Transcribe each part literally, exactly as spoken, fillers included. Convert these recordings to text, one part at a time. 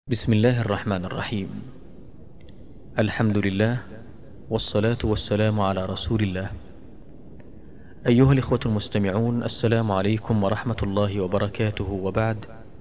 بسم الله الرحمن الرحيم. الحمد لله والصلاة والسلام على رسول الله. أيها الإخوة المستمعون، السلام عليكم ورحمة الله وبركاته، وبعد،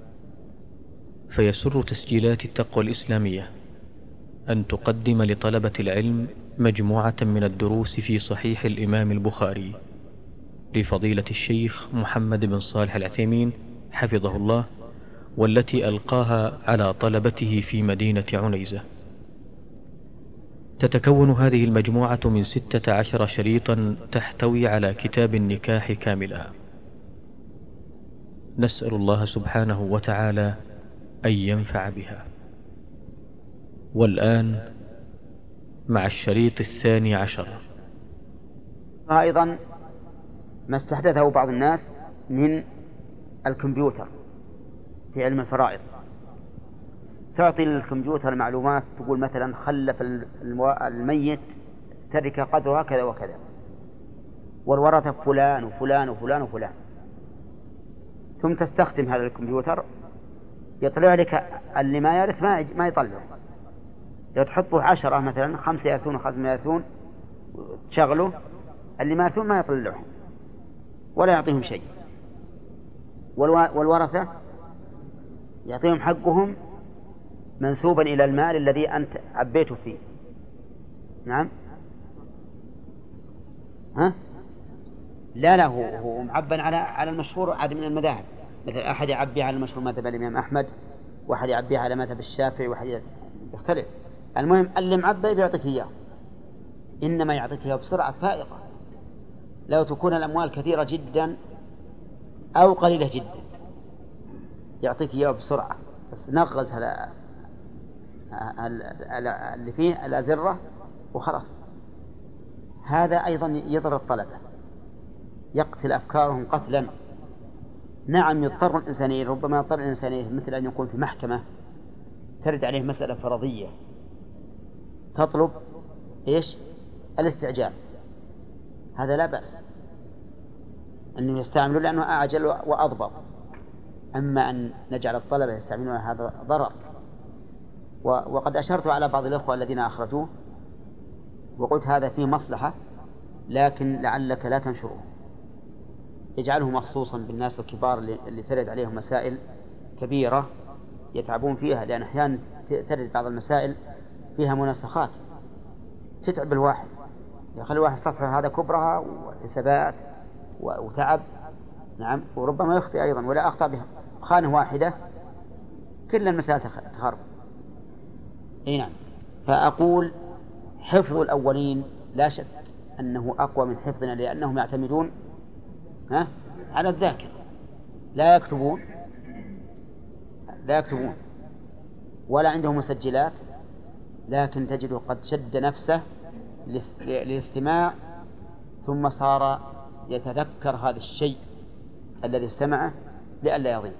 فيسر تسجيلات التقوى الإسلامية أن تقدم لطلبة العلم مجموعة من الدروس في صحيح الإمام البخاري لفضيلة الشيخ محمد بن صالح العثيمين حفظه الله، والتي ألقاها على طلبته في مدينة عنيزة. تتكون هذه المجموعة من ستة عشر شريطا تحتوي على كتاب النكاح كاملا. نسأل الله سبحانه وتعالى أن ينفع بها. والآن مع الشريط الثاني عشر. أيضا ما استحدثه بعض الناس من الكمبيوتر في علم الفرائض. تعطي للكمبيوتر معلومات، تقول مثلا خلف الميت ترك قدرها كذا وكذا، والورثة فلان وفلان وفلان وفلان، ثم تستخدم هذا الكمبيوتر يطلع لك اللي ما يرث ما ما يطلعه. لو تحطه عشرة مثلا، خمسة يرثون وخمسة يرثون، تشغله، اللي ما يرثون ما يطلعهم ولا يعطيهم شيء، والورثة يعطيهم حقهم منسوبا إلى المال الذي أنت عبيته فيه. نعم. ها؟ لا لا هو, هو معبا على على المشهور عاد من المذاهب. مثلا أحد يعبي على المشهور مذهب الإمام أحمد، واحد يعبي على مذهب الشافعي، واحد يختلف. المهم اللي معبي بيعطيك إياه، إنما يعطيك إياه بسرعة فائقة. لو تكون الأموال كثيرة جدا أو قليلة جدا يعطيك إياه بسرعة، بس نغز هلا اللي فيه الأزرة وخلاص. هذا أيضا يضر الطلبة، يقتل أفكارهم قتلا. نعم يضطر الإنسان، ربما يضطر الإنسان مثل أن يكون في محكمة ترد عليه مسألة فرضية تطلب إيش؟ الاستعجال. هذا لا بأس أنه يستعملوا لأنه أعجل وأضبط. أما أن نجعل الطلبة يستعملون هذا ضرر. وقد أشرت على بعض الأخوة الذين أخرجوه وقلت هذا فيه مصلحة، لكن لعلك لا تنشره، اجعله مخصوصا بالناس الكبار اللي ترد عليهم مسائل كبيرة يتعبون فيها، لأن أحيانا ترد بعض المسائل فيها مناسخات تتعب الواحد، يخلي الواحد صفحة هذا كبرها وحسابات وتعب. نعم. وربما يخطئ أيضا، ولا أخطأ بها خانة واحدة كل المسائل تخرب. اي نعم. فأقول حفظ الأولين لا شك أنه أقوى من حفظنا، لأنهم يعتمدون ها على الذاكرة، لا يكتبون لا يكتبون ولا عندهم مسجلات، لكن تجده قد شد نفسه للاستماع ثم صار يتذكر هذا الشيء الذي استمعه لئلا يضيع.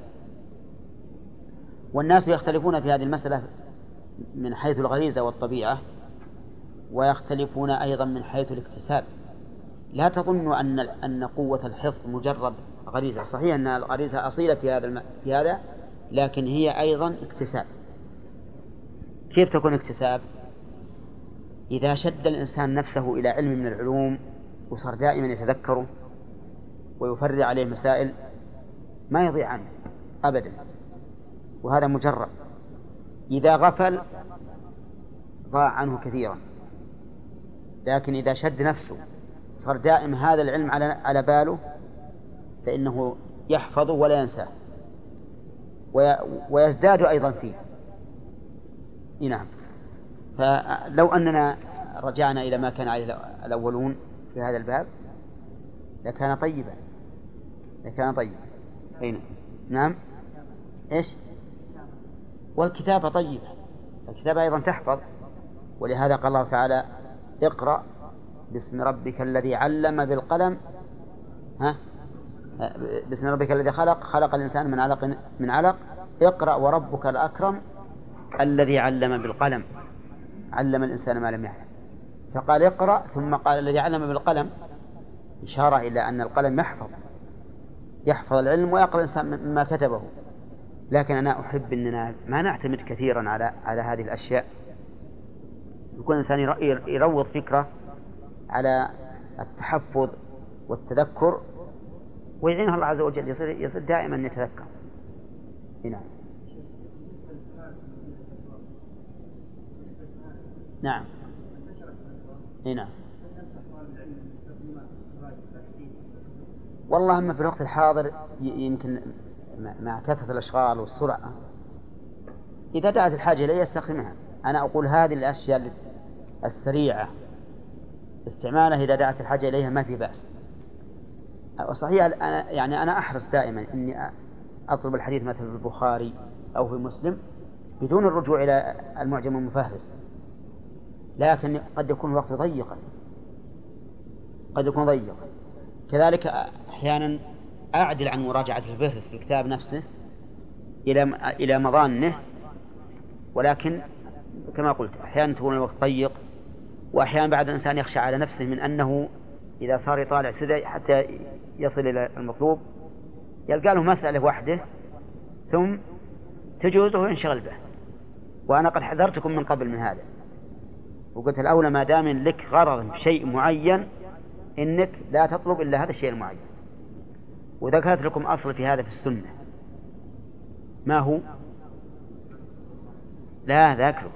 والناس يختلفون في هذه المسألة من حيث الغريزة والطبيعة، ويختلفون أيضا من حيث الاكتساب. لا تظنوا أن أن قوة الحفظ مجرد غريزة. صحيح أن الغريزة أصيلة في هذا الم... في هذا، لكن هي أيضا اكتساب. كيف تكون اكتساب؟ إذا شد الإنسان نفسه إلى علم من العلوم وصار دائما يتذكره ويفرع عليه مسائل ما يضيع عنه أبدا، وهذا مجرد. إذا غفل ضاع عنه كثيرا، لكن إذا شد نفسه صار دائم هذا العلم على على باله فإنه يحفظه ولا ينساه ويزداد أيضا فيه. نعم. فلو أننا رجعنا إلى ما كان عليه الأولون في هذا الباب لكان طيبا لكان طيبا أين؟ نعم. إيش؟ والكتابة طيبة، الكتابة أيضا تحفظ. ولهذا قال الله تعالى: اقرأ باسم ربك الذي علم بالقلم ها باسم ربك الذي خلق خلق الإنسان من علق من علق اقرأ وربك الأكرم الذي علم بالقلم علم الإنسان ما لم يعلم. فقال اقرأ ثم قال الذي علم بالقلم، إشارة إلى أن القلم يحفظ يحفظ العلم ويقرأ الإنسان مما كتبه. لكن أنا أحب أننا ما نعتمد كثيرا على على هذه الأشياء. يكون الإنسان يروض فكرة على التحفظ والتذكر، ويعينه الله عز وجل يصير, يصير دائما يتذكر. نعم نعم نعم. والله أما في الوقت الحاضر يمكن مع كثرة الأشغال والسرعة إذا دعت الحاجة إليه يستخدمها. أنا أقول هذه الأشياء السريعة استعمالها إذا دعت الحاجة إليها ما في بأس. صحيح أنا يعني أنا أحرص دائما إني أطلب الحديث مثلا في البخاري أو في مسلم بدون الرجوع إلى المعجم المفهرس، لكن قد يكون الوقت ضيقا، قد يكون ضيقا. كذلك أحيانا أعدل عن مراجعة الفهرس في الكتاب نفسه إلى إلى مظانه، ولكن كما قلت أحيانا تكون الوقت ضيق، وأحيانا بعد الإنسان يخشى على نفسه من أنه إذا صار يطالع كذا حتى يصل إلى المطلوب يلقى له مسألة واحدة ثم تجوزه وينشغل به. وأنا قد حذرتكم من قبل من هذا، وقلت الأولى ما دام لك غرض في شيء معين إنك لا تطلب إلا هذا الشيء المعين. وذكرت لكم أصل في هذا في السنة، ما هو؟ لا ذاكره.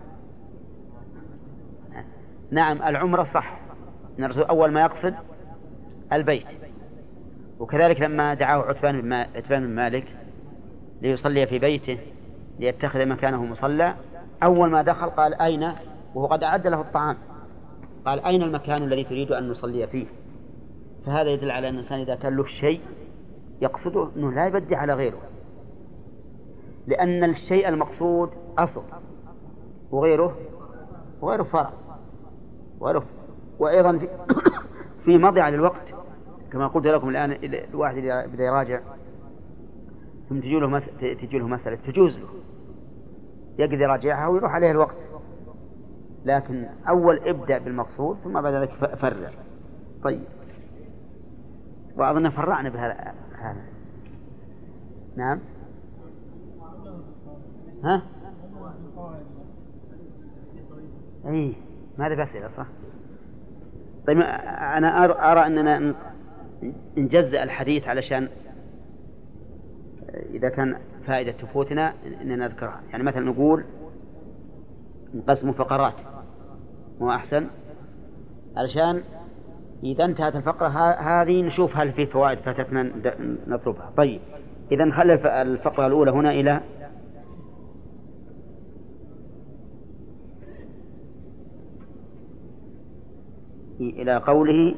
نعم العمرة صح، أن الرسول أول ما يقصد البيت. وكذلك لما دعاه عتبان بن مالك ليصلي في بيته ليتخذ مكانه مصلى، أول ما دخل قال أين، وهو قد أعد له الطعام، قال أين المكان الذي تريد أن نصلي فيه؟ فهذا يدل على أن الإنسان إذا كان له شيء يقصده أنه لا يبدي على غيره، لأن الشيء المقصود أصل وغيره وغيره فرع وغيره. وأيضا في, في مضيعة للوقت كما قلت لكم الآن، الواحد إذا بدأ يراجع ثم تجي له مسألة, تجي له مسألة تجوز له يقدر يراجعها ويروح عليه الوقت، لكن أول ابدأ بالمقصود ثم بعد ذلك فرع. طيب وأظن فرعنا بهذا. نعم ها أي ماذا بأسئلة صح. طيب أنا أرى أننا نجزء الحديث علشان إذا كان فائدة تفوتنا أننا نذكرها. يعني مثلا نقول نقسم فقرات مو أحسن، علشان إذا انتهت الفقرة هذه نشوف هل في فوائد فاتتنا نطلبها. طيب إذا نخلي الفقرة الأولى هنا إلى إلى قوله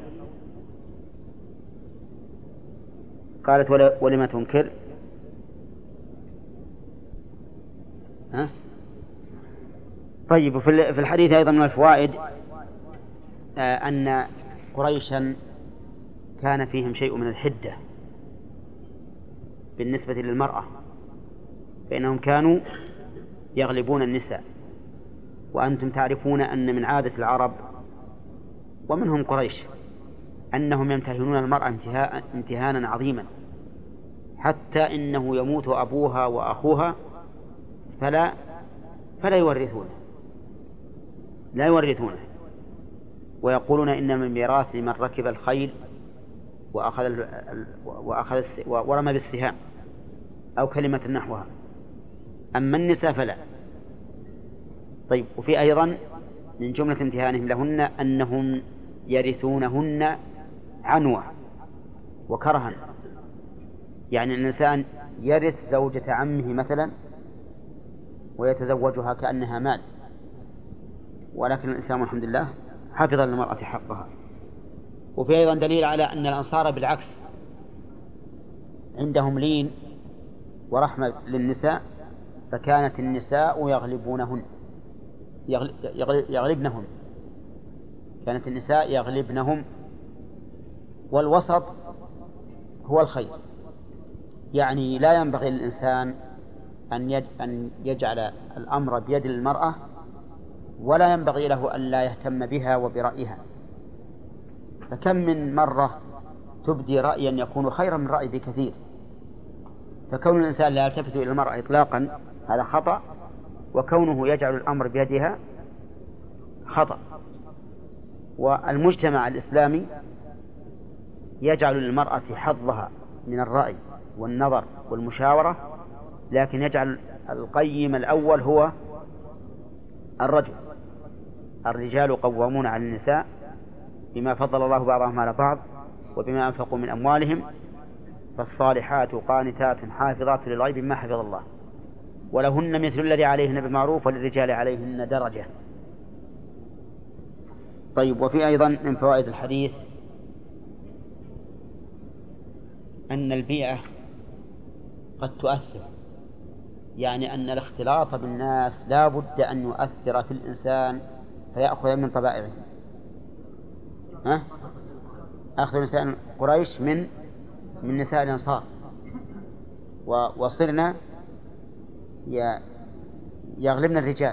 قالت ولما تنكر. ها؟ طيب في الحديث أيضا من الفوائد أن قريشا كان فيهم شيء من الحدة بالنسبة للمرأة، فإنهم كانوا يغلبون النساء. وأنتم تعرفون أن من عادة العرب ومنهم قريش أنهم يمتهنون المرأة انتهاء امتهانا عظيما، حتى إنه يموت أبوها وأخوها فلا فلا يورثونه لا يورثونه ويقولون إن من ميراث من ركب الخيل وأخذ وأخذ ورمى بالسهام أو كلمة نحوها، أما النساء فلا. طيب وفي أيضا من جملة امتهانهم لهن أنهم يرثونهن عنوة وكرها، يعني الإنسان يرث زوجة عمه مثلا ويتزوجها كأنها مال، ولكن الإنسان الحمد لله حفظ للمرأة حقها. وفي أيضا دليل على أن الأنصار بالعكس عندهم لين ورحمة للنساء، فكانت النساء يغلبونهن يغلبنهم كانت النساء يغلبنهم. والوسط هو الخير، يعني لا ينبغي للإنسان أن يجعل الأمر بيد المرأة، ولا ينبغي له أن لا يهتم بها وبرأيها. فكم من مرة تبدي رأيا يكون خيرا من رأي بكثير، فكون الإنسان لا يلتفت إلى المرأة إطلاقا هذا خطأ، وكونه يجعل الأمر بيدها خطأ. والمجتمع الإسلامي يجعل للمرأة حظها من الرأي والنظر والمشاورة، لكن يجعل القيم الأول هو الرجل. الرجال قوامون على النساء بما فضل الله بعضهم على بعض وبما أنفقوا من أموالهم، فالصالحات قانتات حافظات للغيب بما حفظ الله، ولهن مثل الذي عليهن بالمعروف وللرجال عليهن درجة. طيب، وفي أيضا من فوائد الحديث أن البيئة قد تؤثر، يعني أن الاختلاط بالناس لا بد أن يؤثر في الإنسان فيأخذ من طبائعه. ها؟ أخذ نساء قريش من من نساء الأنصار، وصرنا يغلبنا الرجال.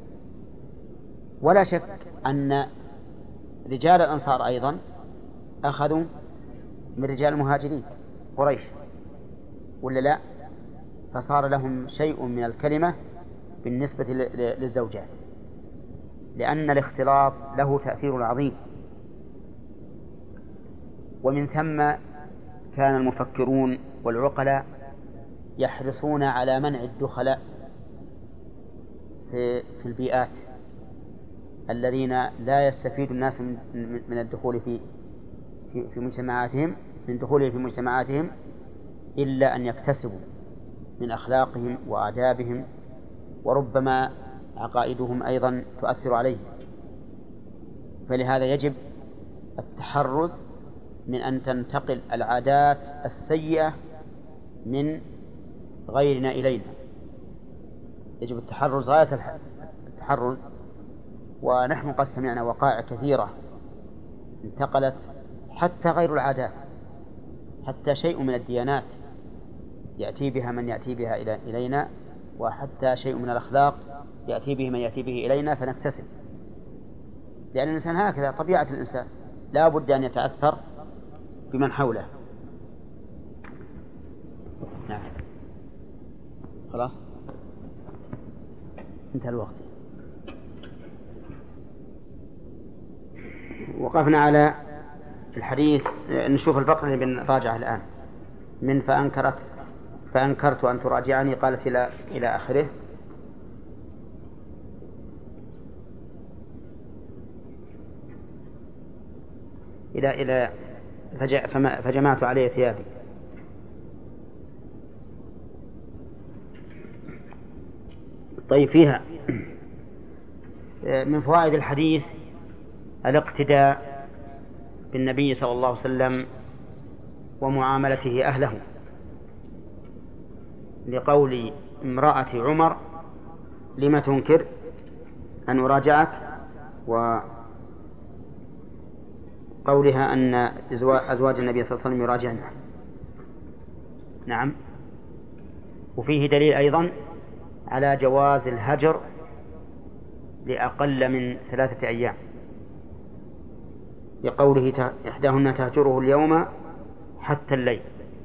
ولا شك أن رجال الأنصار أيضا أخذوا من رجال المهاجرين قريش، ولا لا؟ فصار لهم شيء من الكلمة بالنسبة للزوجات، لأن الاختلاط له تأثير عظيم. ومن ثم كان المفكرون والعقلاء يحرصون على منع الدخلاء في البيئات الذين لا يستفيد الناس من الدخول في في مجتمعاتهم من دخوله في مجتمعاتهم إلا أن يكتسبوا من أخلاقهم وآدابهم، وربما عقائدهم أيضا تؤثر عليهم. فلهذا يجب التحرز من أن تنتقل العادات السيئة من غيرنا إلينا. يجب التحرز غاية التحرز. ونحن قد سمعنا وقائع كثيرة انتقلت حتى غير العادات، حتى شيء من الديانات يأتي بها من يأتي بها إلينا، وحتى شيء من الأخلاق يأتي به من يأتي به إلينا فنكتسب. لأن الإنسان هكذا طبيعة الإنسان، لا بد أن يتأثر بمن حوله. نعم، خلاص انتهى الوقت. وقفنا على الحديث، نشوف الفقرة اللي بنراجعها الآن. من فأنكرت فأنكرت أن تراجعني قالت إلى إلى آخره. إلى إلى فجمعت عليه ثيابي. طيب، فيها من فوائد الحديث الاقتداء بالنبي صلى الله عليه وسلم ومعاملته أهله، لقول امرأة عمر: لم تنكر أن أراجعك، وقولها أن أزواج النبي صلى الله عليه وسلم يراجعنا. نعم. وفيه دليل أيضا على جواز الهجر لأقل من ثلاثة أيام، لقوله: إحداهن تهجره اليوم حتى الليل.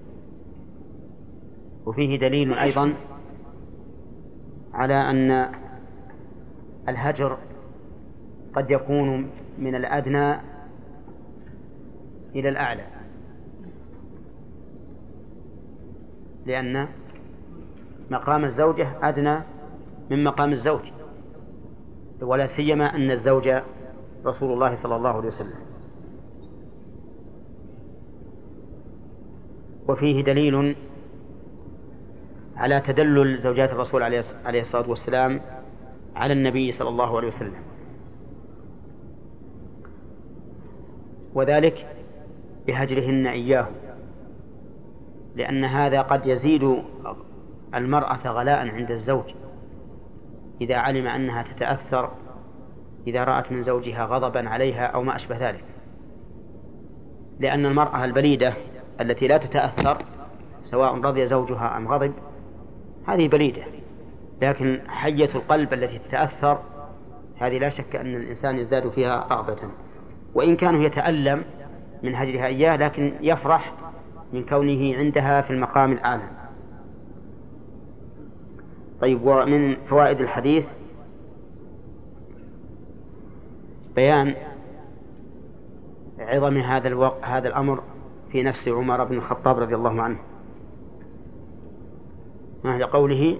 وفيه دليل أيضا على أن الهجر قد يكون من الأدنى إلى الأعلى، لأن مقام الزوجة أدنى من مقام الزوج، ولا سيما أن الزوج رسول الله صلى الله عليه وسلم. وفيه دليل على تدلل زوجات الرسول عليه الصلاة والسلام على النبي صلى الله عليه وسلم، وذلك بهجرهن إياه، لأن هذا قد يزيد المرأة غلاء عند الزوج إذا علم أنها تتأثر إذا رأت من زوجها غضبا عليها أو ما أشبه ذلك. لأن المرأة البليدة التي لا تتأثر سواء رضي زوجها أم غضب هذه بليدة، لكن حية القلب التي تتأثر هذه لا شك أن الإنسان يزداد فيها رغبة، وإن كان يتألم من هجرها إياه لكن يفرح من كونه عندها في المقام الأعلى. طيب، ومن فوائد الحديث بيان عظم هذا الوقت هذا الأمر في نفس عمر بن الخطاب رضي الله عنه، مع قوله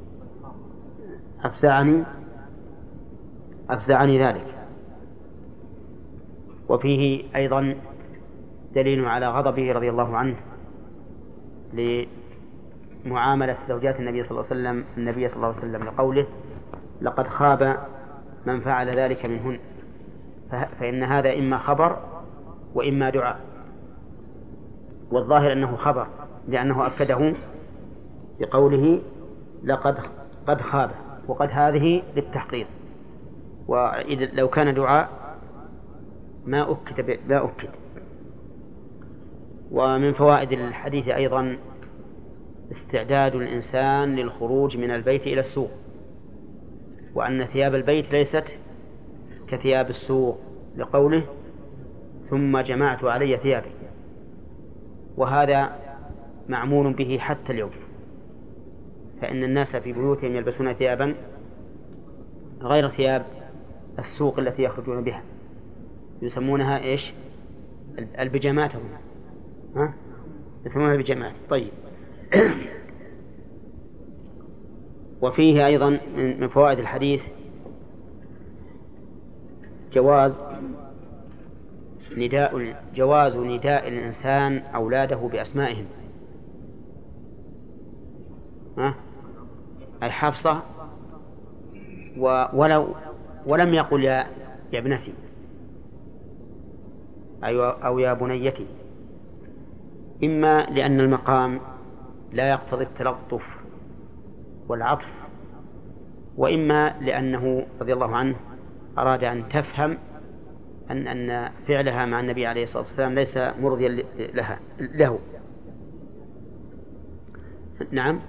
أفزعني أفزعني ذلك. وفيه أيضا دليل على غضبه رضي الله عنه لمعاملة زوجات النبي صلى الله عليه وسلم النبي صلى الله عليه وسلم لقوله لقد خاب من فعل ذلك منهن، فإن هذا إما خبر وإما دعاء، والظاهر أنه خبر لأنه أكده بقوله لقد قد خاب، وقد هذه للتحقيق، وإذا لو كان دعاء ما أكد ما أكد. ومن فوائد الحديث أيضا استعداد الإنسان للخروج من البيت إلى السوق، وأن ثياب البيت ليست كثياب السوق لقوله ثم جمعت علي ثيابي، وهذا معمول به حتى اليوم، فإن الناس في بيوتهم يلبسون ثيابا غير ثياب السوق التي يخرجون بها، يسمونها إيش؟ البيجامات، ها؟ يسمونها البيجامات. طيب. وفيه أيضا من فوائد الحديث جواز نداء جواز نداء الإنسان أولاده بأسمائهم، ها؟ أي حفصة ولو ولم يقل يا يا ابنتي أو يا بنيتي، إما لأن المقام لا يقتضي التلطف والعطف، وإما لأنه رضي الله عنه أراد أن تفهم أن أن فعلها مع النبي عليه الصلاة والسلام ليس مرضيا لها له. نعم،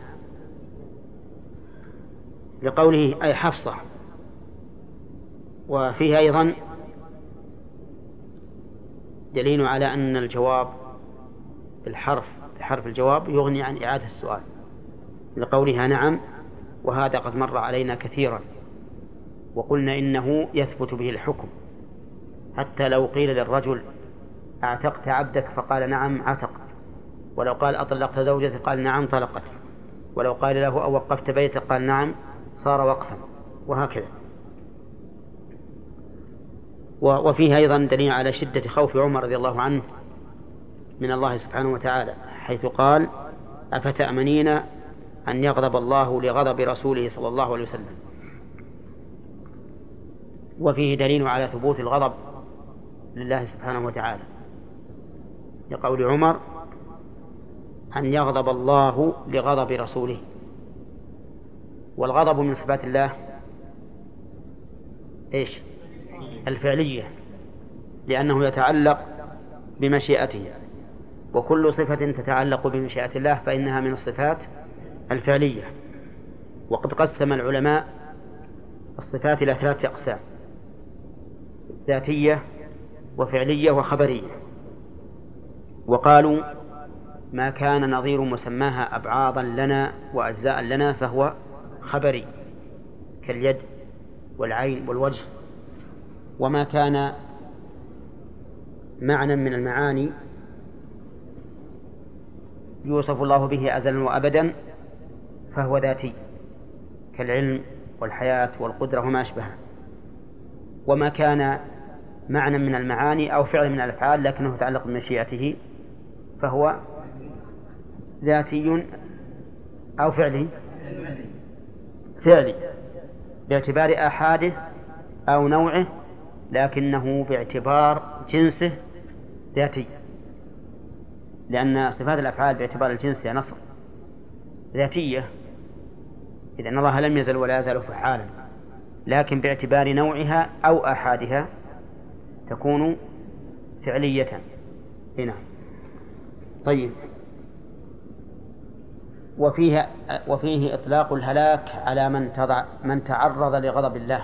لقوله أي حفصة. وفيه أيضا دليل على أن الجواب بالحرف بحرف الجواب يغني عن إعادة السؤال، لقولها نعم وهذا قد مر علينا كثيرا، وقلنا إنه يثبت به الحكم، حتى لو قيل للرجل أعتقت عبدك فقال نعم عتق، ولو قال أطلقت زوجتك قال نعم طلقت، ولو قال له أو وقفت بيتك قال نعم صار وقفا، وهكذا. وفيه أيضا دليل على شدة خوف عمر رضي الله عنه من الله سبحانه وتعالى، حيث قال أفتأمنين أن يغضب الله لغضب رسوله صلى الله عليه وسلم. وفيه دليل على ثبوت الغضب لله سبحانه وتعالى، لقول عمر أن يغضب الله لغضب رسوله. والغضب من صفات الله إيش؟ الفعلية، لأنه يتعلق بمشيئته، وكل صفة تتعلق بمشيئة الله فإنها من الصفات الفعلية. وقد قسم العلماء الصفات إلى ثلاثة أقسام: ذاتية وفعلية وخبرية. وقالوا ما كان نظير مسماها أبعاضا لنا وأجزاء لنا فهو خبري، كاليد والعين والوجه. وما كان معنى من المعاني يوصف الله به أزلا وأبدا فهو ذاتي، كالعلم والحياة والقدرة وما أشبهه. وما كان معنى من المعاني أو فعل من الأفعال لكنه يتعلق بمشيئته فهو ذاتي أو فعلي فعلي باعتبار آحاده أو نوعه، لكنه باعتبار جنسه ذاتي، لأن صفات الأفعال باعتبار الجنس يا نصر ذاتية، إذن الله لم يزل ولا يزال فعالا، لكن باعتبار نوعها أو آحادها تكون فعلية هنا. طيب. وفيه, وفيه إطلاق الهلاك على من, تضع من تعرض لغضب الله،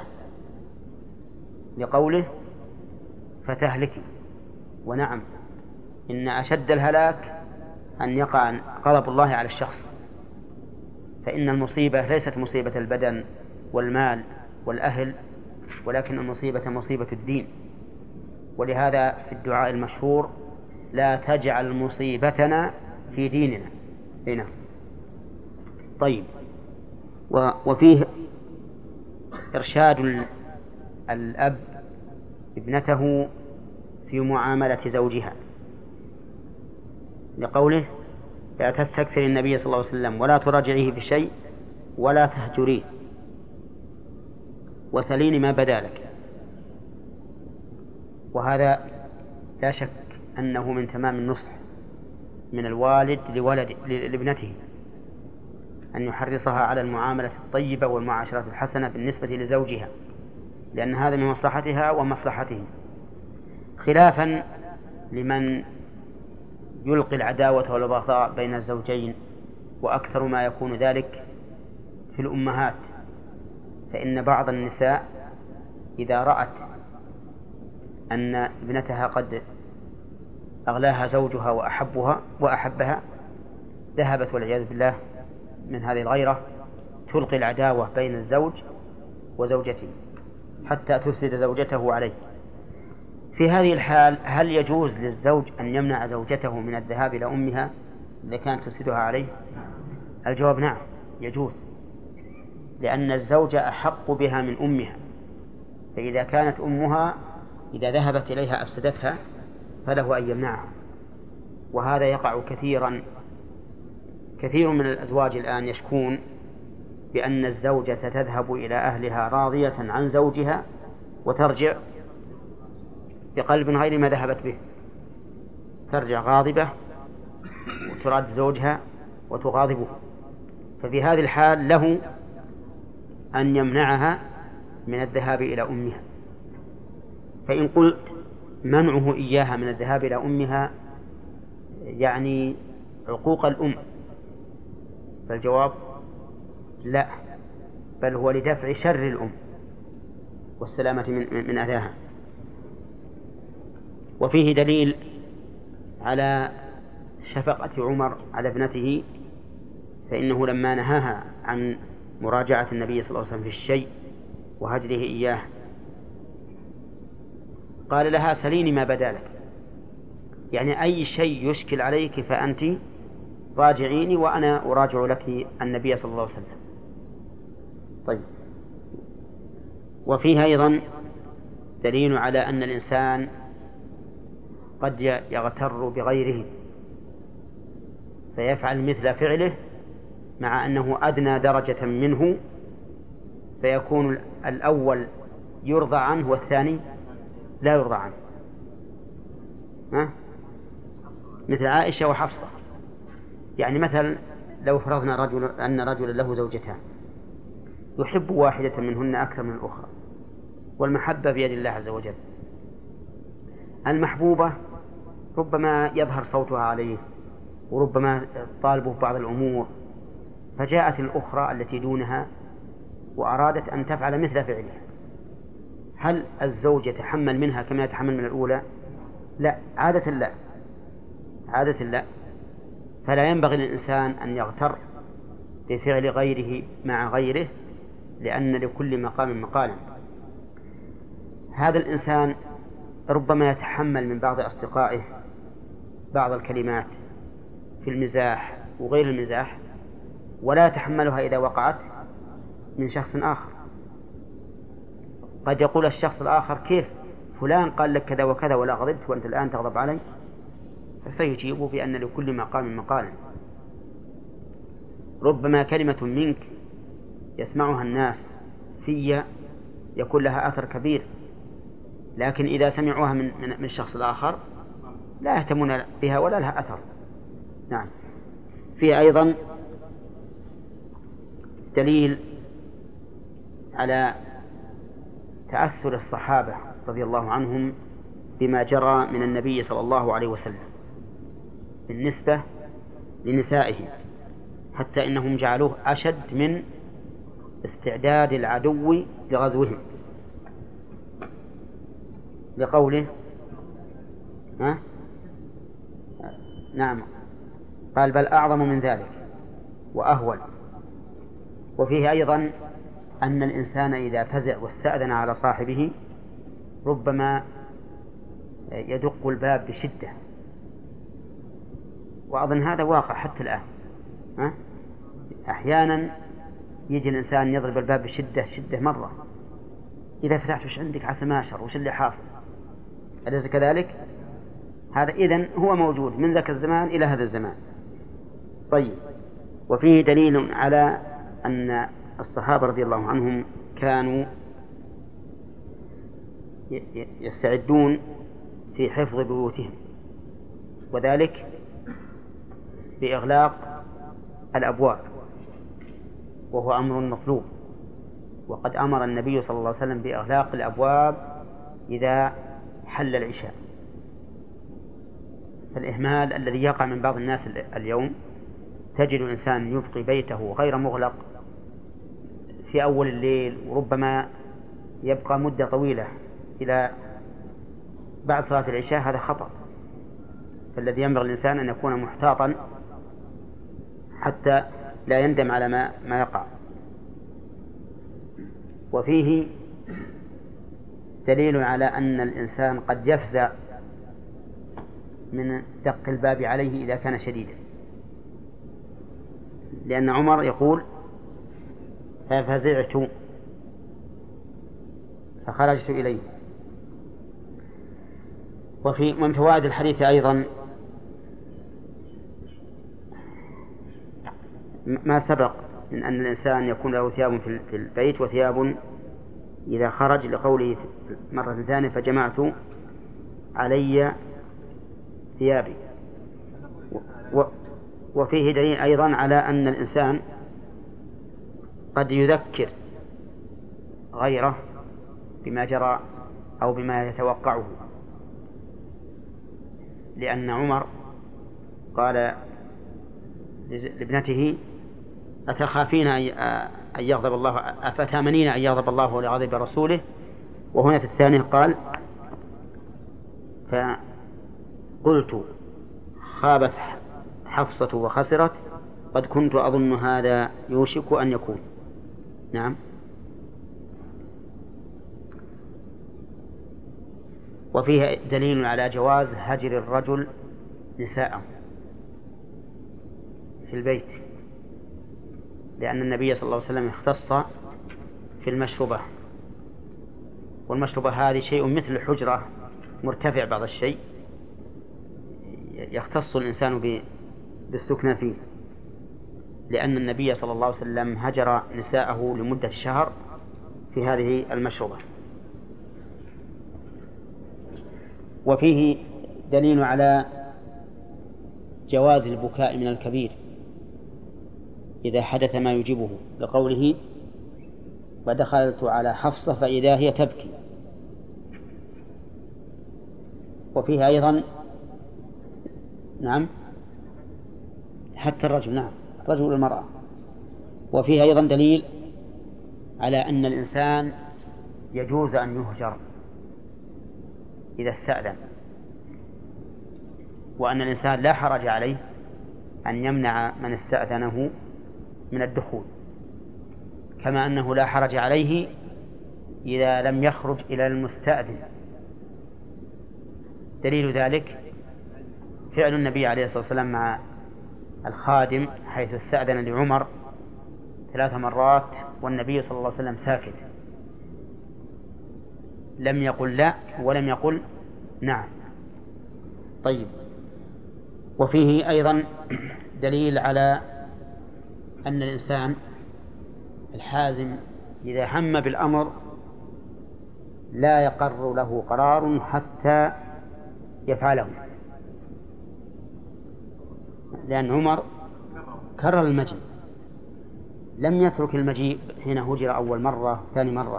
لقوله فتهلكي. ونعم، إن أشد الهلاك أن يقع غضب الله على الشخص، فإن المصيبة ليست مصيبة البدن والمال والأهل، ولكن المصيبة مصيبة الدين. ولهذا في الدعاء المشهور: لا تجعل مصيبتنا في ديننا. هنا طيب. وفيه إرشاد الأب ابنته في معاملة زوجها، لقوله: لا تستكثر النبي صلى الله عليه وسلم ولا تراجعيه بشيء ولا تهجريه وسلين ما بدا لك. وهذا لا شك أنه من تمام النصح من الوالد لولد لابنته، أن يحرصها على المعاملة الطيبة والمعاشرة الحسنة بالنسبة لزوجها، لأن هذا من مصلحتها ومصلحته، خلافا لمن يلقي العداوة والبغضاء بين الزوجين، وأكثر ما يكون ذلك في الأمهات. فإن بعض النساء إذا رأت أن ابنتها قد أغلاها زوجها وأحبها وأحبها ذهبت والعياذ بالله من هذه الغيرة تلقي العداوة بين الزوج وزوجته حتى تفسد زوجته عليه. في هذه الحال هل يجوز للزوج أن يمنع زوجته من الذهاب إلى أمها إذا كانت تفسدها عليه؟ الجواب نعم، يجوز، لأن الزوج أحق بها من أمها، فإذا كانت أمها إذا ذهبت إليها أفسدتها فله أن يمنعها. وهذا يقع كثيرا. كثير من الأزواج الآن يشكون بأن الزوجة تذهب إلى أهلها راضية عن زوجها وترجع بقلب غير ما ذهبت به، ترجع غاضبة وتراد زوجها وتغاضبه. ففي هذه الحال له أن يمنعها من الذهاب إلى أمها. فإن قلت منعه إياها من الذهاب إلى أمها يعني عقوق الأم، فالجواب لا، بل هو لدفع شر الأم والسلامة من, من أذاها. وفيه دليل على شفقة عمر على ابنته، فإنه لما نهاها عن مراجعة النبي صلى الله عليه وسلم في الشيء وهجره إياه قال لها: سليني ما بدا لك، يعني أي شيء يشكل عليك فأنت راجعيني وأنا أراجع لك النبي صلى الله عليه وسلم. طيب. وفيها أيضا دليل على أن الإنسان قد يغتر بغيره فيفعل مثل فعله مع أنه أدنى درجة منه، فيكون الأول يرضى عنه والثاني لا يرضى عنه. ها؟ مثل عائشة وحفصة. يعني مثلا لو فرضنا رجل أن رجلا له زوجتان يحب واحدة منهن أكثر من الأخرى، والمحبة بيد الله عز وجل. المحبوبة ربما يظهر صوتها عليه وربما طالبه بعض الأمور، فجاءت الأخرى التي دونها وأرادت أن تفعل مثل فعلها، هل الزوج يتحمل منها كما يتحمل من الأولى؟ لا، عادة لا، عادة لا. فلا ينبغي للإنسان أن يغتر بفعل غيره مع غيره، لأن لكل مقام مقالا. هذا الإنسان ربما يتحمل من بعض أصدقائه بعض الكلمات في المزاح وغير المزاح، ولا يتحملها إذا وقعت من شخص آخر. قد يقول الشخص الآخر: كيف فلان قال لك كذا وكذا ولا غضبت وأنت الآن تغضب علي؟ فيجيب بأن لكل مقام مقالا. ربما كلمة منك يسمعها الناس في يكون لها أثر كبير، لكن إذا سمعوها من من الشخص الآخر لا يهتمون بها ولا لها أثر. نعم. في أيضا دليل على تأثر الصحابة رضي الله عنهم بما جرى من النبي صلى الله عليه وسلم بالنسبة لنسائه، حتى إنهم جعلوه أشد من استعداد العدو لغزوهم، لقوله ها؟ نعم، قال: بل أعظم من ذلك وأهول، وفيه أيضا أن الإنسان إذا فزع واستأذن على صاحبه ربما يدق الباب بشدة، وأظن هذا واقع حتى الآن. ها؟ أحيانا يجي الإنسان يضرب الباب بشدة شدة مرة، إذا فتحت وش عندك عسى ماشر وش اللي حاصل، أليس كذلك؟ هذا إذن هو موجود من ذاك الزمان إلى هذا الزمان. طيب، وفيه دليل على أن الصحابة رضي الله عنهم كانوا يستعدون في حفظ بيوتهم، وذلك بإغلاق الأبواب، وهو أمر مطلوب، وقد أمر النبي صلى الله عليه وسلم بإغلاق الأبواب إذا حل العشاء. فالإهمال الذي يقع من بعض الناس اليوم، تجد الإنسان يبقي بيته غير مغلق في أول الليل، وربما يبقى مدة طويلة إلى بعد صلاة العشاء، هذا خطأ. فالذي ينبغي الإنسان أن يكون محتاطا حتى لا يندم على ما, ما يقع. وفيه دليل على أن الإنسان قد يفزع من دق الباب عليه إذا كان شديدا، لأن عمر يقول ففزعت فخرجت إليه. وفي من فوائد الحديث أيضا ما سبق من أن الإنسان يكون له ثياب في البيت وثياب إذا خرج، لقوله مرة ثانية فجمعت علي ثيابي. وفيه دليل أيضا على أن الإنسان قد يذكر غيره بما جرى أو بما يتوقعه، لأن عمر قال لابنته أتخافين أن يغضب الله، أفتامنين أن يغضب الله ولغضب رسوله؟ وهنا في الثانية قال فقلت خابت حفصة وخسرت قد كنت أظن هذا يوشك أن يكون. نعم. وفيه دليل على جواز هجر الرجل نساءه في البيت، لأن النبي صلى الله عليه وسلم اختص في المشروبة، والمشروبة هذه شيء مثل الحجرة مرتفع بعض الشيء يختص الإنسان بالسكنى فيه، لأن النبي صلى الله عليه وسلم هجر نساءه لمدة شهر في هذه المشروبة. وفيه دليل على جواز البكاء من الكبير إذا حدث ما يجيبه، لقوله ودخلت على حفصة فإذا هي تبكي. وفيه أيضا نعم حتى الرجل، نعم الرجل والمرأة. وفيه أيضا دليل على أن الإنسان يجوز أن يهجر إذا استأذن، وأن الإنسان لا حرج عليه أن يمنع من استأذنه من الدخول، كما أنه لا حرج عليه إذا لم يخرج إلى المستأذن. دليل ذلك فعل النبي عليه الصلاة والسلام مع الخادم حيث استأذن لعمر ثلاث مرات والنبي صلى الله عليه وسلم ساكت، لم يقل لا ولم يقل نعم. طيب، وفيه أيضا دليل على أن الإنسان الحازم إذا هم بالأمر لا يقر له قرار حتى يفعله، لأن عمر كرر المجيء، لم يترك المجيء حين هجر أول مرة ثاني مرة،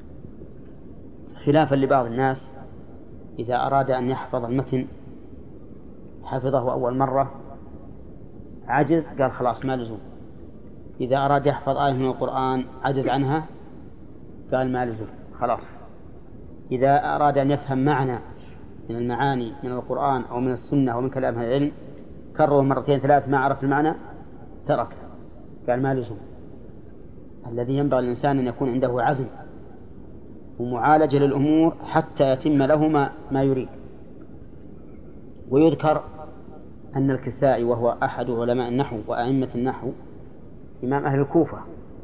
خلافا لبعض الناس إذا أراد أن يحفظ المتن حفظه أول مرة عجز قال خلاص ما لزوم، إذا أراد يحفظ آية من القرآن عجز عنها قال ما لزوم خلاص، إذا أراد أن يفهم معنى من المعاني من القرآن أو من السنة أو من كلام أهل العلم كرره مرتين ثلاث ما عرف المعنى ترك قال ما لزوم. الذي ينبغي الإنسان أن يكون عنده عزم ومعالجة للأمور حتى يتم له ما, ما يريد. ويذكر أن الكسائي وهو أحد علماء النحو وأئمة النحو إمام أهل الكوفة،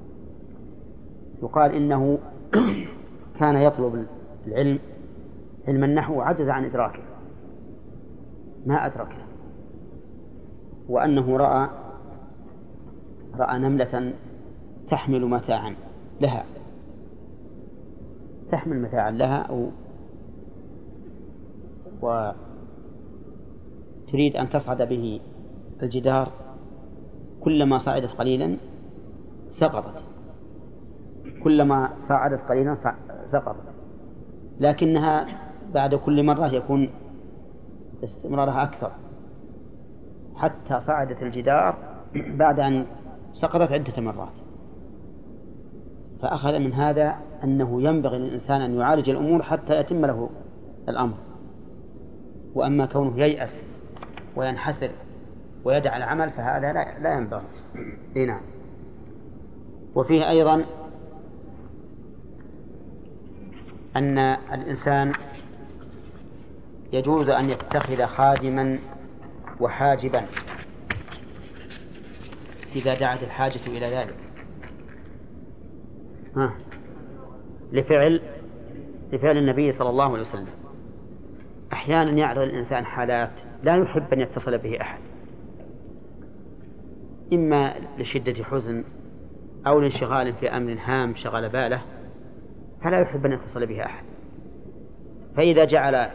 يقال إنه كان يطلب العلم علم النحو وعجز عن إدراكه، ما أدركه، وأنه رأى رأى نملة تحمل متاعا لها تحمل متاعا لها أو وتريد أن تصعد به الجدار، كلما صعدت قليلا سقطت، كلما صعدت قليلا سقطت، لكنها بعد كل مرة يكون استمرارها أكثر حتى صعدت الجدار بعد أن سقطت عدة مرات. فأخذ من هذا أنه ينبغي للإنسان أن يعالج الأمور حتى يتم له الأمر، وأما كونه ييأس وينحسر ويدع العمل فهذا لا, لا ينبغي. نعم. وفيه أيضا أن الإنسان يجوز أن يتخذ خادما وحاجبا إذا دعت الحاجة إلى ذلك، ها لفعل لفعل النبي صلى الله عليه وسلم. أحيانا يعرض الإنسان حالات لا يحب أن يتصل به أحد، إما لشدة حزن أو لانشغال في أمر هام شغل باله، فلا يحب أن يتصل به أحد، فإذا جعل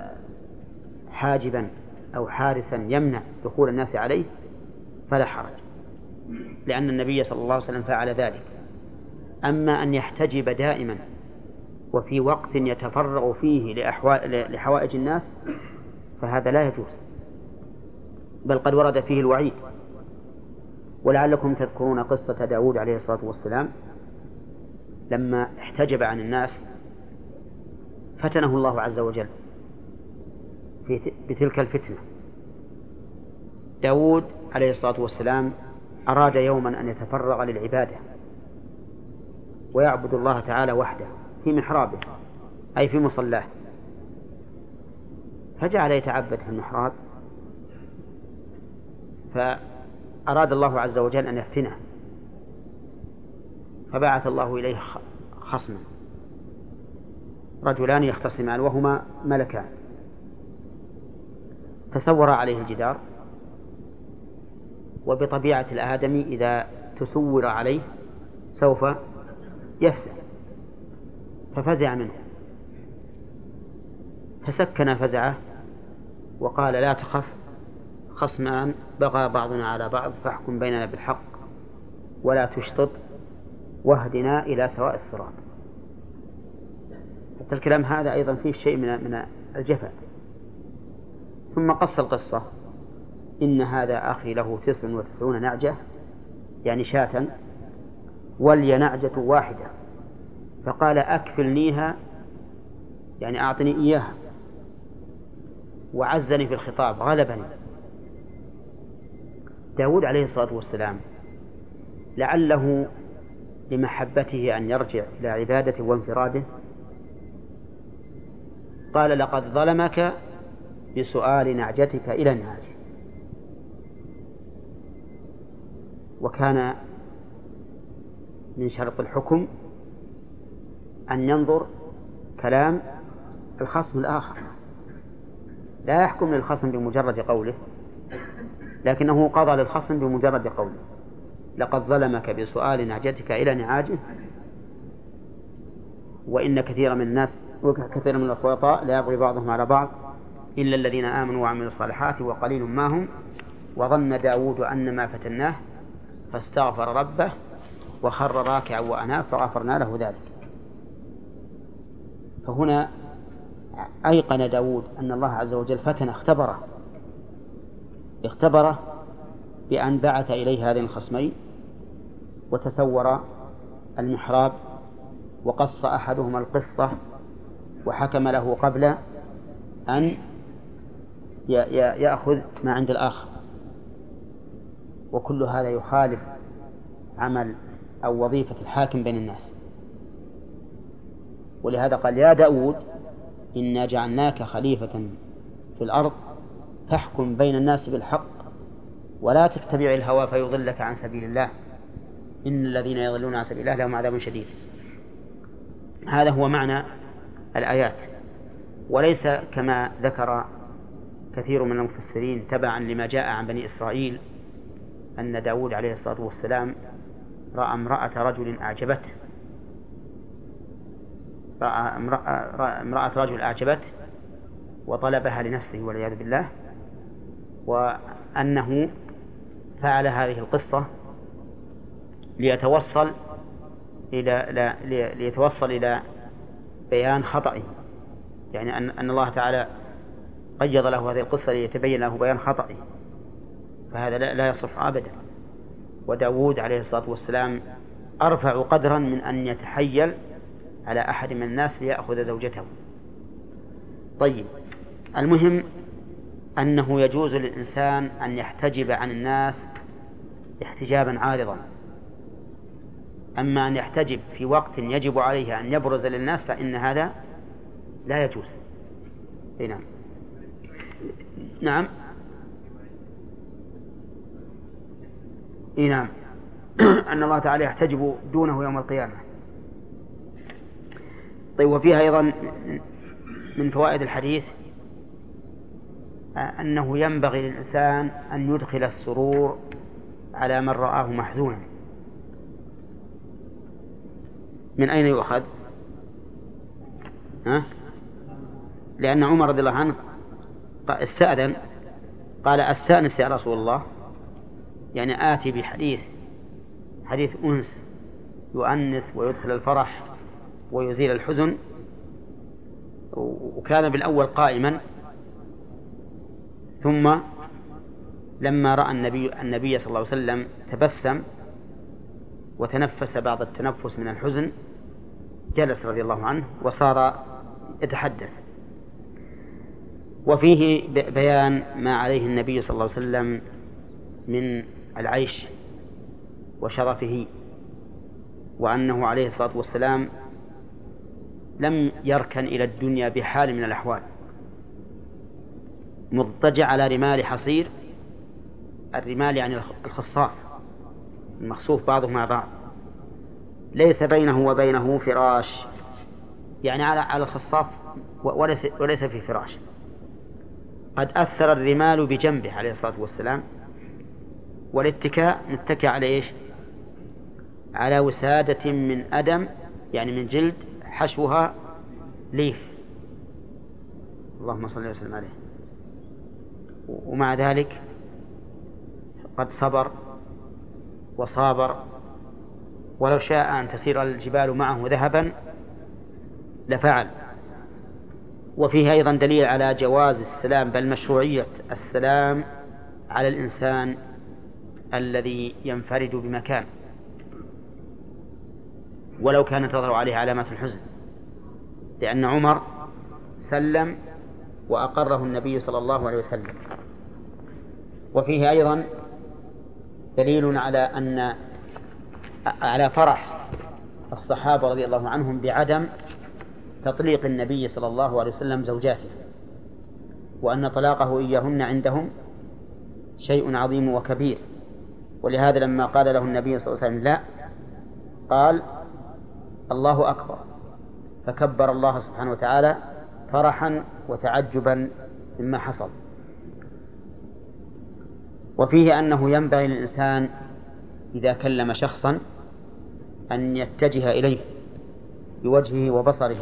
حاجبا أو حارسا يمنع دخول الناس عليه فلا حرج، لأن النبي صلى الله عليه وسلم فعل ذلك. أما أن يحتجب دائما وفي وقت يتفرغ فيه لحوائج الناس فهذا لا يجوز، بل قد ورد فيه الوعيد. ولعلكم تذكرون قصة داود عليه الصلاة والسلام لما احتجب عن الناس فتنه الله عز وجل بتلك الفتنة. داود عليه الصلاة والسلام أراد يوما أن يتفرغ للعبادة ويعبد الله تعالى وحده في محرابه أي في مصلاه، فجعل يتعبد في المحراب، فأراد الله عز وجل أن يفتنه، فبعث الله إليه خصما رجلان يختصمان وهما ملكان، فسور عليه الجدار، وبطبيعة الآدمي إذا تسور عليه سوف يفزع، ففزع منه، فسكن فزعه وقال لا تخف، خصمان بغى بعضنا على بعض فاحكم بيننا بالحق ولا تشطط واهدنا إلى سواء الصراط. حتى الكلام هذا أيضا فيه شيء من من الجفاء. ثم قص القصة: إن هذا أخي له تسع وتسعون نعجة، يعني شاة، ولي نعجة واحدة، فقال أكفلنيها، يعني أعطني إياها، وعزني في الخطاب غلبني. داود عليه الصلاة والسلام لعله لمحبته أن يرجع إلى عبادته وانفراده قال لقد ظلمك بسؤال نعجتك إلى النعجة. وكان من شرط الحكم أن ينظر كلام الخصم الآخر، لا يحكم للخصم بمجرد قوله، لكنه قضى للخصم بمجرد قوله: لقد ظلمك بسؤال نعجتك إلى نعاجه، وإن كثير من الناس وكثير من الخلطاء لا يبغي بعضهم على بعض إلا الذين آمنوا وعملوا الصالحات وقليل ما هم. وظن داود أن ما فتناه فاستغفر ربه وخر راكعا وأناب فغفرنا له ذلك. فهنا أيقن داود أن الله عز وجل فتن اختبره اختبره بأن بعث إليه هذين الخصمين وتسور المحراب وقص أحدهما القصة وحكم له قبل أن يأخذ ما عند الآخر. وكل هذا يخالف عمل أو وظيفة الحاكم بين الناس. ولهذا قال يا داود إنا جعلناك خليفة في الأرض فاحكم بين الناس بالحق ولا تتبع الهوى فيضلك عن سبيل الله إن الذين يضلون عن سبيل الله لهم عذاب شديد. هذا هو معنى الآيات، وليس كما ذكر كثير من المفسرين تبعا لما جاء عن بني إسرائيل أن داود عليه الصلاة والسلام رأى امرأة رجل أعجبته رأى امرأة رجل أعجبته وطلبها لنفسه والعياذ بالله، وأنه فعل هذه القصة ليتوصل إلى لا ليتوصل إلى بيان خطئه، يعني أن أن الله تعالى قيض له هذه القصة ليتبين له بيان خطئه، فهذا لا يصح أبدا. وداود عليه الصلاة والسلام أرفع قدرا من أن يتحيل على أحد من الناس ليأخذ زوجته. طيب، المهم أنه يجوز للإنسان أن يحتجب عن الناس احتجابا عارضا، أما أن يحتجب في وقت يجب عليه أن يبرز للناس فإن هذا لا يجوز. نعم نعم نعم أن الله تعالى يحتجب دونه يوم القيامة. طيب، وفيها أيضا من فوائد الحديث أنه ينبغي للإنسان أن يدخل السرور على من رآه محزونا. من أين يؤخذ؟ ها؟ لأن عمر رضي الله عنه استأذن قال أستأنس يا رسول الله، يعني آتي بحديث حديث أنس يؤنس ويدخل الفرح ويزيل الحزن. وكان بالأول قائما، ثم لما رأى النبي النبي صلى الله عليه وسلم تبسم وتنفس بعض التنفس من الحزن جلس رضي الله عنه وصار يتحدث. وفيه بيان ما عليه النبي صلى الله عليه وسلم من العيش وشرفه، وأنه عليه الصلاة والسلام لم يركن إلى الدنيا بحال من الأحوال، مضطجع على رمال حصير. الرمال يعني الخصاف المخصوف بعضه مع بعض، ليس بينه وبينه فراش، يعني على الخصاف وليس, وليس في فراش. قد أثر الرمال بجنبه عليه الصلاة والسلام، والاتكاء متكى على إيش؟ على وسادة من أدم، يعني من جلد حشوها ليف، اللهم صل وسلم عليه. ومع ذلك قد صبر وصابر، ولو شاء أن تسير الجبال معه ذهبا لفعل. وفيه أيضا دليل على جواز السلام، بل مشروعية السلام على الإنسان الذي ينفرد بمكان ولو كانت تظهر عليه علامات الحزن، لأن عمر سلم وأقره النبي صلى الله عليه وسلم. وفيه أيضا دليل على أن على فرح الصحابة رضي الله عنهم بعدم تطليق النبي صلى الله عليه وسلم زوجاته، وأن طلاقه إياهن عندهم شيء عظيم وكبير. ولهذا لما قال له النبي صلى الله عليه وسلم لا، قال الله أكبر، فكبر الله سبحانه وتعالى فرحا وتعجبا مما حصل. وفيه أنه ينبغي للإنسان إذا كلم شخصا أن يتجه إليه بوجهه وبصره،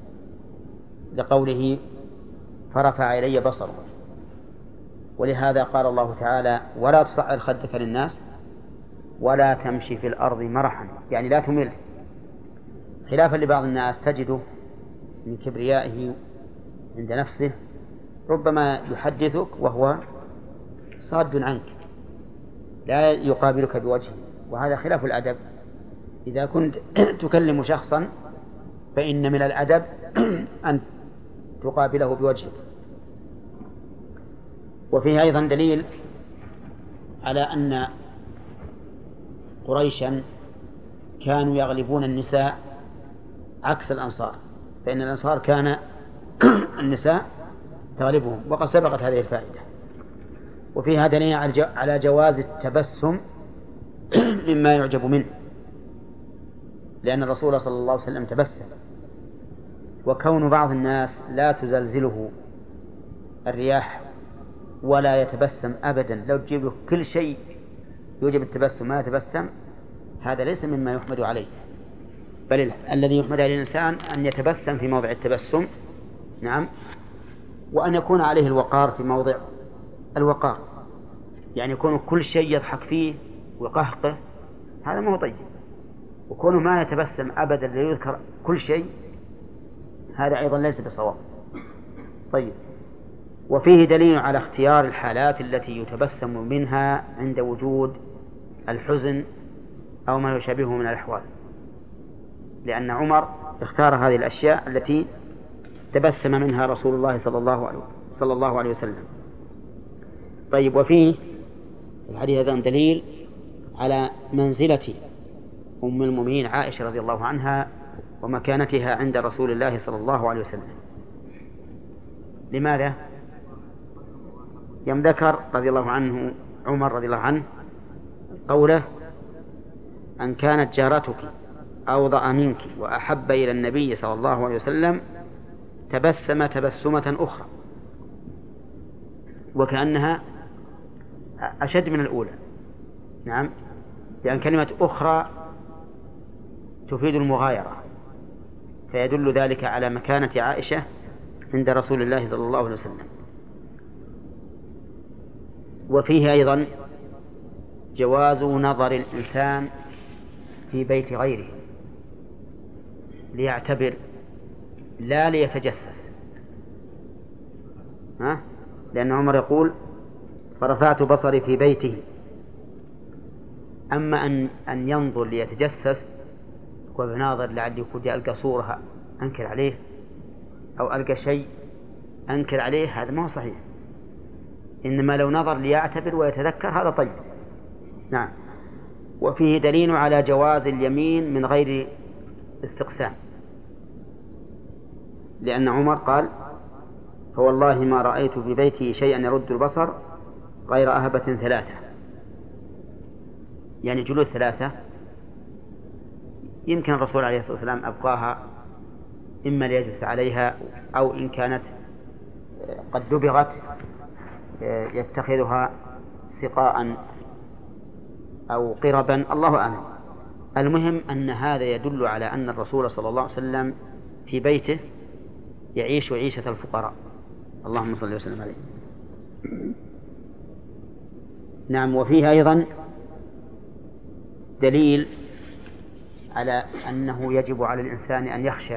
لقوله فرفع إلي بصره. ولهذا قال الله تعالى ولا تصعر خدك للناس ولا تمشي في الأرض مرحا، يعني لا تمل، خلافا لبعض الناس تجده من كبريائه عند نفسه ربما يحدثك وهو صاد عنك لا يقابلك بوجهه، وهذا خلاف الأدب. إذا كنت تكلم شخصا فإن من الأدب أن تقابله بوجهك. وفيه أيضا دليل على أن قريشا كانوا يغلبون النساء عكس الأنصار، فإن الأنصار كان النساء تغلبهم، وقد سبقت هذه الفائدة. وفيها دليل على جواز التبسم مما يعجب منه، لأن الرسول صلى الله عليه وسلم تبسم. وكون بعض الناس لا تزلزله الرياح ولا يتبسم أبدا، لو تجيب له كل شيء يوجب التبسم ما يتبسم، هذا ليس مما يحمد عليه، بل الذي يحمد عليه الإنسان أن يتبسم في موضع التبسم، نعم، وأن يكون عليه الوقار في موضع الوقار، يعني يكون كل شيء يضحك فيه وقهقه، هذا ما هو طيب. وكونه ما يتبسم أبدا ليذكر كل شيء، هذا أيضا ليس بصواب. طيب. وفيه دليل على اختيار الحالات التي يتبسم منها عند وجود الحزن أو ما يشابهه من الأحوال، لأن عمر اختار هذه الأشياء التي تبسم منها رسول الله صلى الله عليه صلى الله عليه وسلم. طيب. وفيه الحديث هذا دليل على منزلة أم المؤمنين عائشة رضي الله عنها ومكانتها عند رسول الله صلى الله عليه وسلم. لماذا؟ يوم ذكر رضي الله عنه عمر رضي الله عنه قوله: أن كانت جارتك أوضأ منك وأحب إلى النبي صلى الله عليه وسلم تبسم تبسمة أخرى، وكأنها أشد من الأولى. نعم، لأن كلمة أخرى تفيد المغايرة، فيدل ذلك على مكانة عائشة عند رسول الله صلى الله عليه وسلم. وفيه أيضا جواز نظر الإنسان في بيت غيره ليعتبر لا ليتجسس، ها؟ لأن عمر يقول: فرفعت بصري في بيته. أما أن أن ينظر ليتجسس وبناظر لعلي يكون ألقى صورها أنكر عليه أو ألقى شيء أنكر عليه، هذا ما هو صحيح. إنما لو نظر ليعتبر ويتذكر هذا طيب. نعم. وفيه دليل على جواز اليمين من غير استقسام، لأن عمر قال: فوالله ما رأيت في بيته شيئا يرد البصر غير أهبة ثلاثة، يعني جلوس ثلاثة. يمكن الرسول عليه الصلاة والسلام أبقاها إما ليجلس عليها أو إن كانت قد دبغت يتخذها سقاء أو قربا، الله أعلم. المهم أن هذا يدل على أن الرسول صلى الله عليه وسلم في بيته يعيش عيشة الفقراء، اللهم صل وسلم عليه. نعم. وفيه أيضا دليل على أنه يجب على الإنسان أن يخشى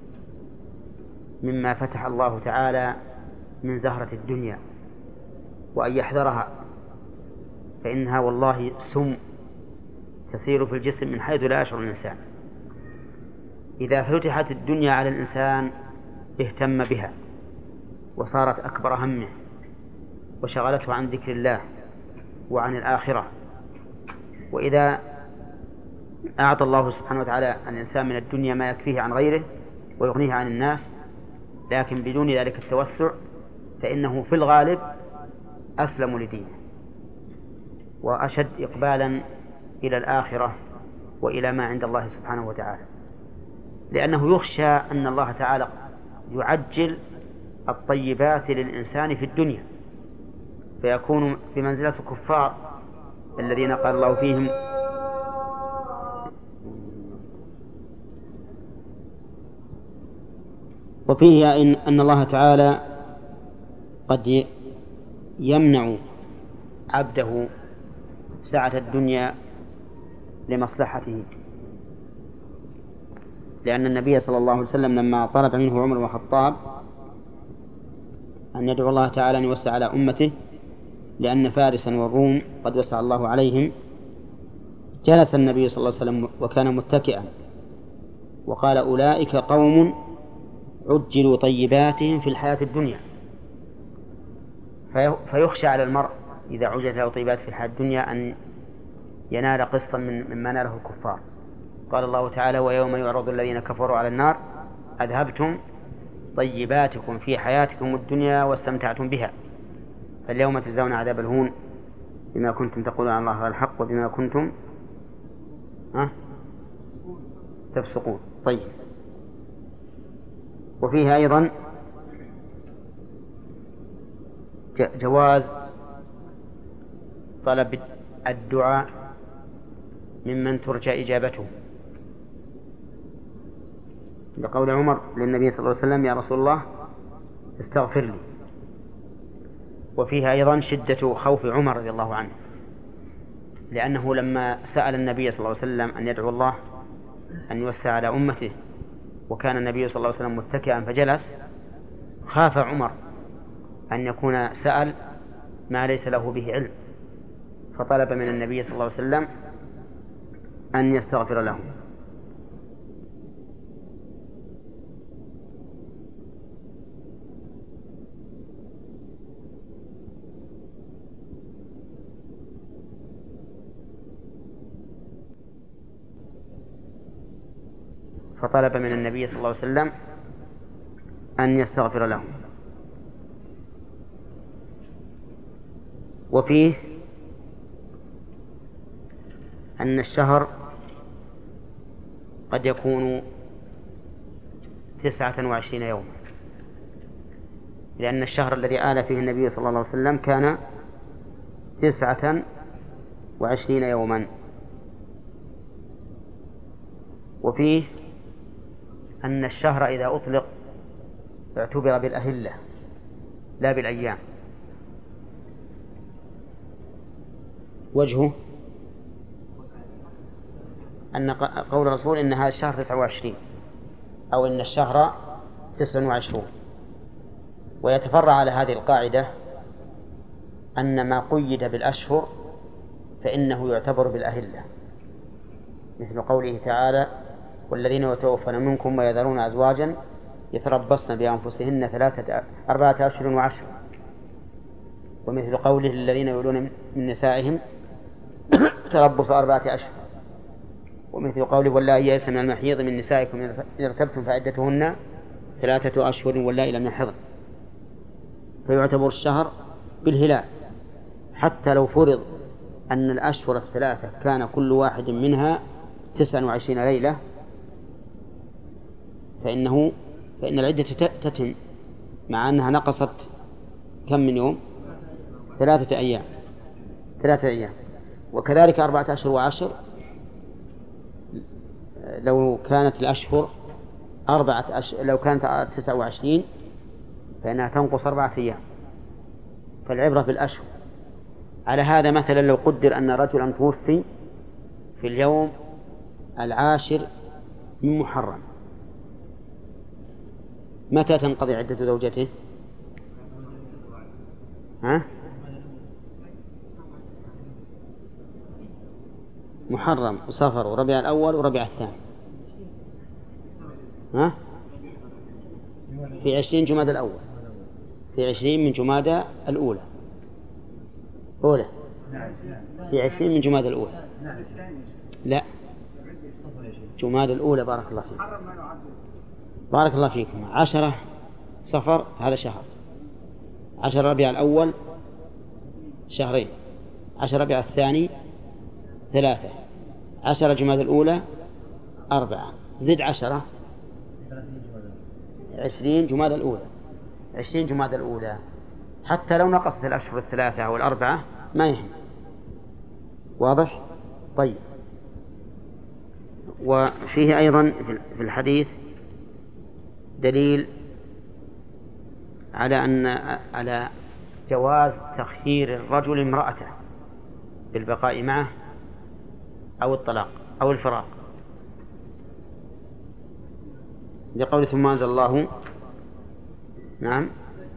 مما فتح الله تعالى من زهرة الدنيا، وأن يحذرها، فإنها والله سم تسير في الجسم من حيث لا يشعر الإنسان. إذا فتحت الدنيا على الإنسان اهتم بها وصارت أكبر همه وشغلته عن ذكر الله وعن الآخرة. وإذا أعطى الله سبحانه وتعالى الإنسان من الدنيا ما يكفيه عن غيره ويغنيه عن الناس، لكن بدون ذلك التوسع، فإنه في الغالب أسلم لدينه وأشد إقبالا إلى الآخرة وإلى ما عند الله سبحانه وتعالى، لأنه يخشى أن الله تعالى يعجل الطيبات للإنسان في الدنيا فيكون في منزلة الكفار الذين قال الله فيهم: وفيه أن الله تعالى قد يمنع عبده سعة الدنيا لمصلحته، لأن النبي صلى الله عليه وسلم لما طلب منه عمر بن الخطاب أن يدعو الله تعالى أن يوسع على أمته لأن فارسا والروم قد وسع الله عليهم، جلس النبي صلى الله عليه وسلم وكان متكئا وقال: أولئك قوم عجلوا طيباتهم في الحياة الدنيا. فيخشى على المرء إذا عجلت له طيبات في الحياة الدنيا أن ينال قسطا من مما ناله الكفار. قال الله تعالى: ويوم يعرض الذين كفروا على النار أذهبتم طيباتكم في حياتكم الدنيا واستمتعتم بها فاليوم تجزون عذاب الهون بما كنتم تقولون عن الله الحق وبما كنتم أه؟ تفسقون. طيب. وفيه أيضا جواز طلب الدعاء ممن ترجى إجابته، لقول عمر للنبي صلى الله عليه وسلم: يا رسول الله استغفر لي. وفيها أيضا شدة خوف عمر رضي الله عنه، لأنه لما سأل النبي صلى الله عليه وسلم أن يدعو الله أن يوسع على أمته وكان النبي صلى الله عليه وسلم متكئا فجلس، خاف عمر أن يكون سأل ما ليس له به علم، فطلب من النبي صلى الله عليه وسلم أن يستغفر له. فطلب من النبي صلى الله عليه وسلم أن يستغفر له. وفيه أن الشهر قد يكون تسعة وعشرين يوما، لأن الشهر الذي آل فيه النبي صلى الله عليه وسلم كان تسعة وعشرين يوما. وفيه أن الشهر إذا أطلق اعتبر بالأهلة لا بالأيام. وجهه أن قول الرسول إن هذا الشهر تسعة وعشرين أو إن الشهر تسع وعشرون. ويتفرع على هذه القاعدة أن ما قيد بالأشهر فإنه يعتبر بالأهلة، مثل قوله تعالى: والذين يتوفون منكم ويذرون أزواجا يتربصن بأنفسهن ثلاثة أربعة أشهر وعشر. ومثل قوله: الذين يولون من نسائهم تربص أربعة أشهر. ومثل قوله: واللائي يئسن من المحيض من نسائكم إن ارتبتم فعدتهن ثلاثة أشهر واللائي لم يحضن. فيعتبر الشهر بالهلال، حتى لو فرض أن الأشهر الثلاثة كان كل واحد منها تسع وعشرين ليلة فإنه فإن العدة تتم، مع أنها نقصت كم من يوم؟ ثلاثة أيام ثلاثة أيام. وكذلك أربعة أشهر وعشر، لو كانت الأشهر أربعة أشهر لو كانت تسع وعشرين فإنها تنقص أربعة أيام. فالعبرة بالأشهر. على هذا مثلا لو قدر أن رجلا توفي في اليوم العاشر من محرم، متى تنقضي عدة زوجته؟ ها؟ محرم وصفر وربيع الأول وربيع الثاني، ها؟ في عشرين جمادى الأول، في عشرين من جمادى الأولى أولى في عشرين من جمادى الأولى لا جمادى الأولى. بارك الله فيك بارك الله فيكم. عشرة صفر هذا شهر، عشر ربيع الأول شهرين، عشر ربيع الثاني ثلاثة، عشر جمادى الأولى أربعة، زد عشرة عشرين جمادى الأولى عشرين جمادى الأولى. حتى لو نقصت الأشهر الثلاثة أو الأربعة ما يهم. واضح؟ طيب. وفيه أيضا في الحديث دليل على أن على جواز تخيير الرجل امرأته بالبقاء معه أو الطلاق أو الفراق، لقول ثم أنزل الله نعم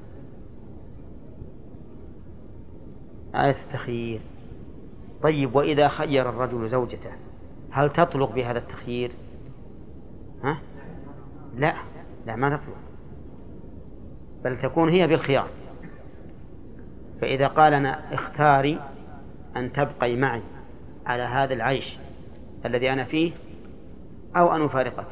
آية التخيير. طيب، وإذا خير الرجل زوجته هل تطلق بهذا التخيير؟ ها؟ لا لا ما تطلق، بل تكون هي بالخيار. فإذا قال أنا اختاري أن تبقي معي على هذا العيش الذي أنا فيه أو أن يفارقك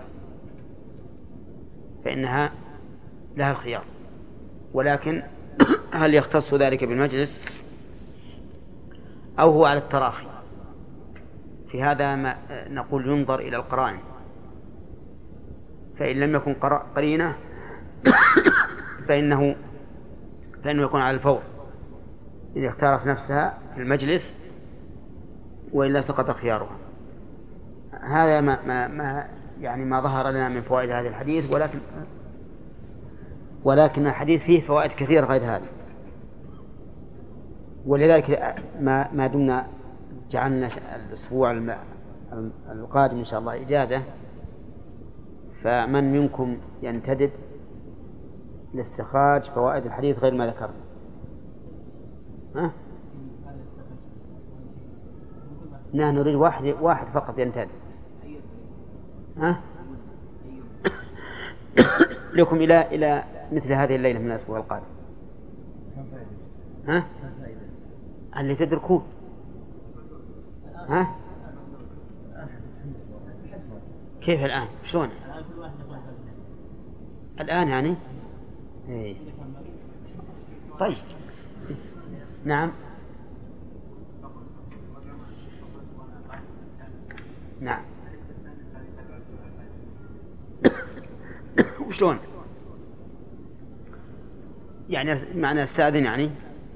فإنها لها الخيار. ولكن هل يختص ذلك بالمجلس أو هو على التراخي؟ في هذا ما نقول ينظر إلى القرائن، فإن لم يكن قرينة فإنه فإنه يكون على الفور إذا اختارت نفسها في المجلس، وإلا سقط خيارها. هذا ما, ما, ما يعني ما ظهر لنا من فوائد هذا الحديث، ولكن ولكن الحديث فيه فوائد كثيرة غير هذا. ولذلك ما ما دمنا جعلنا الأسبوع القادم إن شاء الله إجازة، فمن منكم ينتدب لاستخراج فوائد الحديث غير ما ذكرنا؟ ها؟ نحن نريد واحد واحد فقط ينتدب. ها؟ لكم إلى إلى مثل هذه الليلة من الأسبوع القادم. ها؟ اللي تدركون. ها؟ كيف الآن؟ شلون؟ الآن يعني؟ إيه. طيب. نعم. نعم. وشلون؟ يعني معنى استاذن يعني؟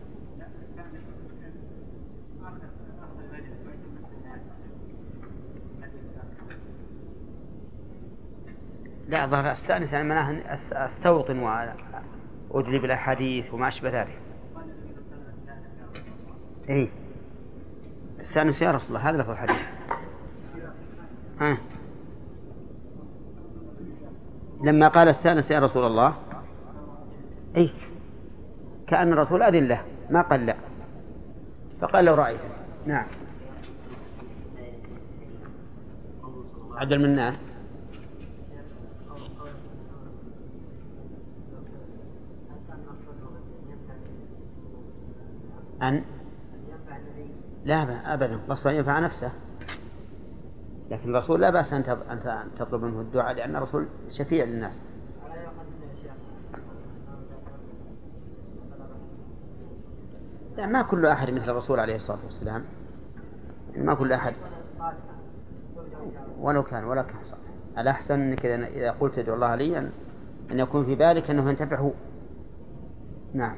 لا، ظهر استأنس يعني معناه استوطن وأجلب الأحاديث وما أشبه ذلك. إيه استأنس يا رسول الله، هذا لفظ الحديث. ها. لما قال استأنس يا رسول الله، إيه كأن الرسول أذن له، ما قال لا، فقال لو رأيت. نعم. عدل منا أن لا أبدا، بس ينفع نفسه، لكن الرسول لا بأس أن تطلب منه الدعاء، لأن الرسول شفيع للناس. لا، ما كل أحد مثل الرسول عليه الصلاة والسلام، ما كل أحد ولو كان ولا كان صح. الأحسن أنك إذا قلت ادعو الله لي أن يكون في بالك أنه ينتفعه. نعم.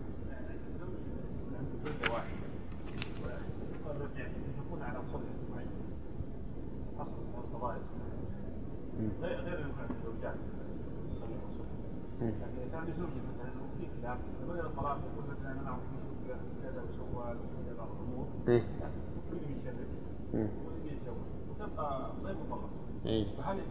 إيه. إيه.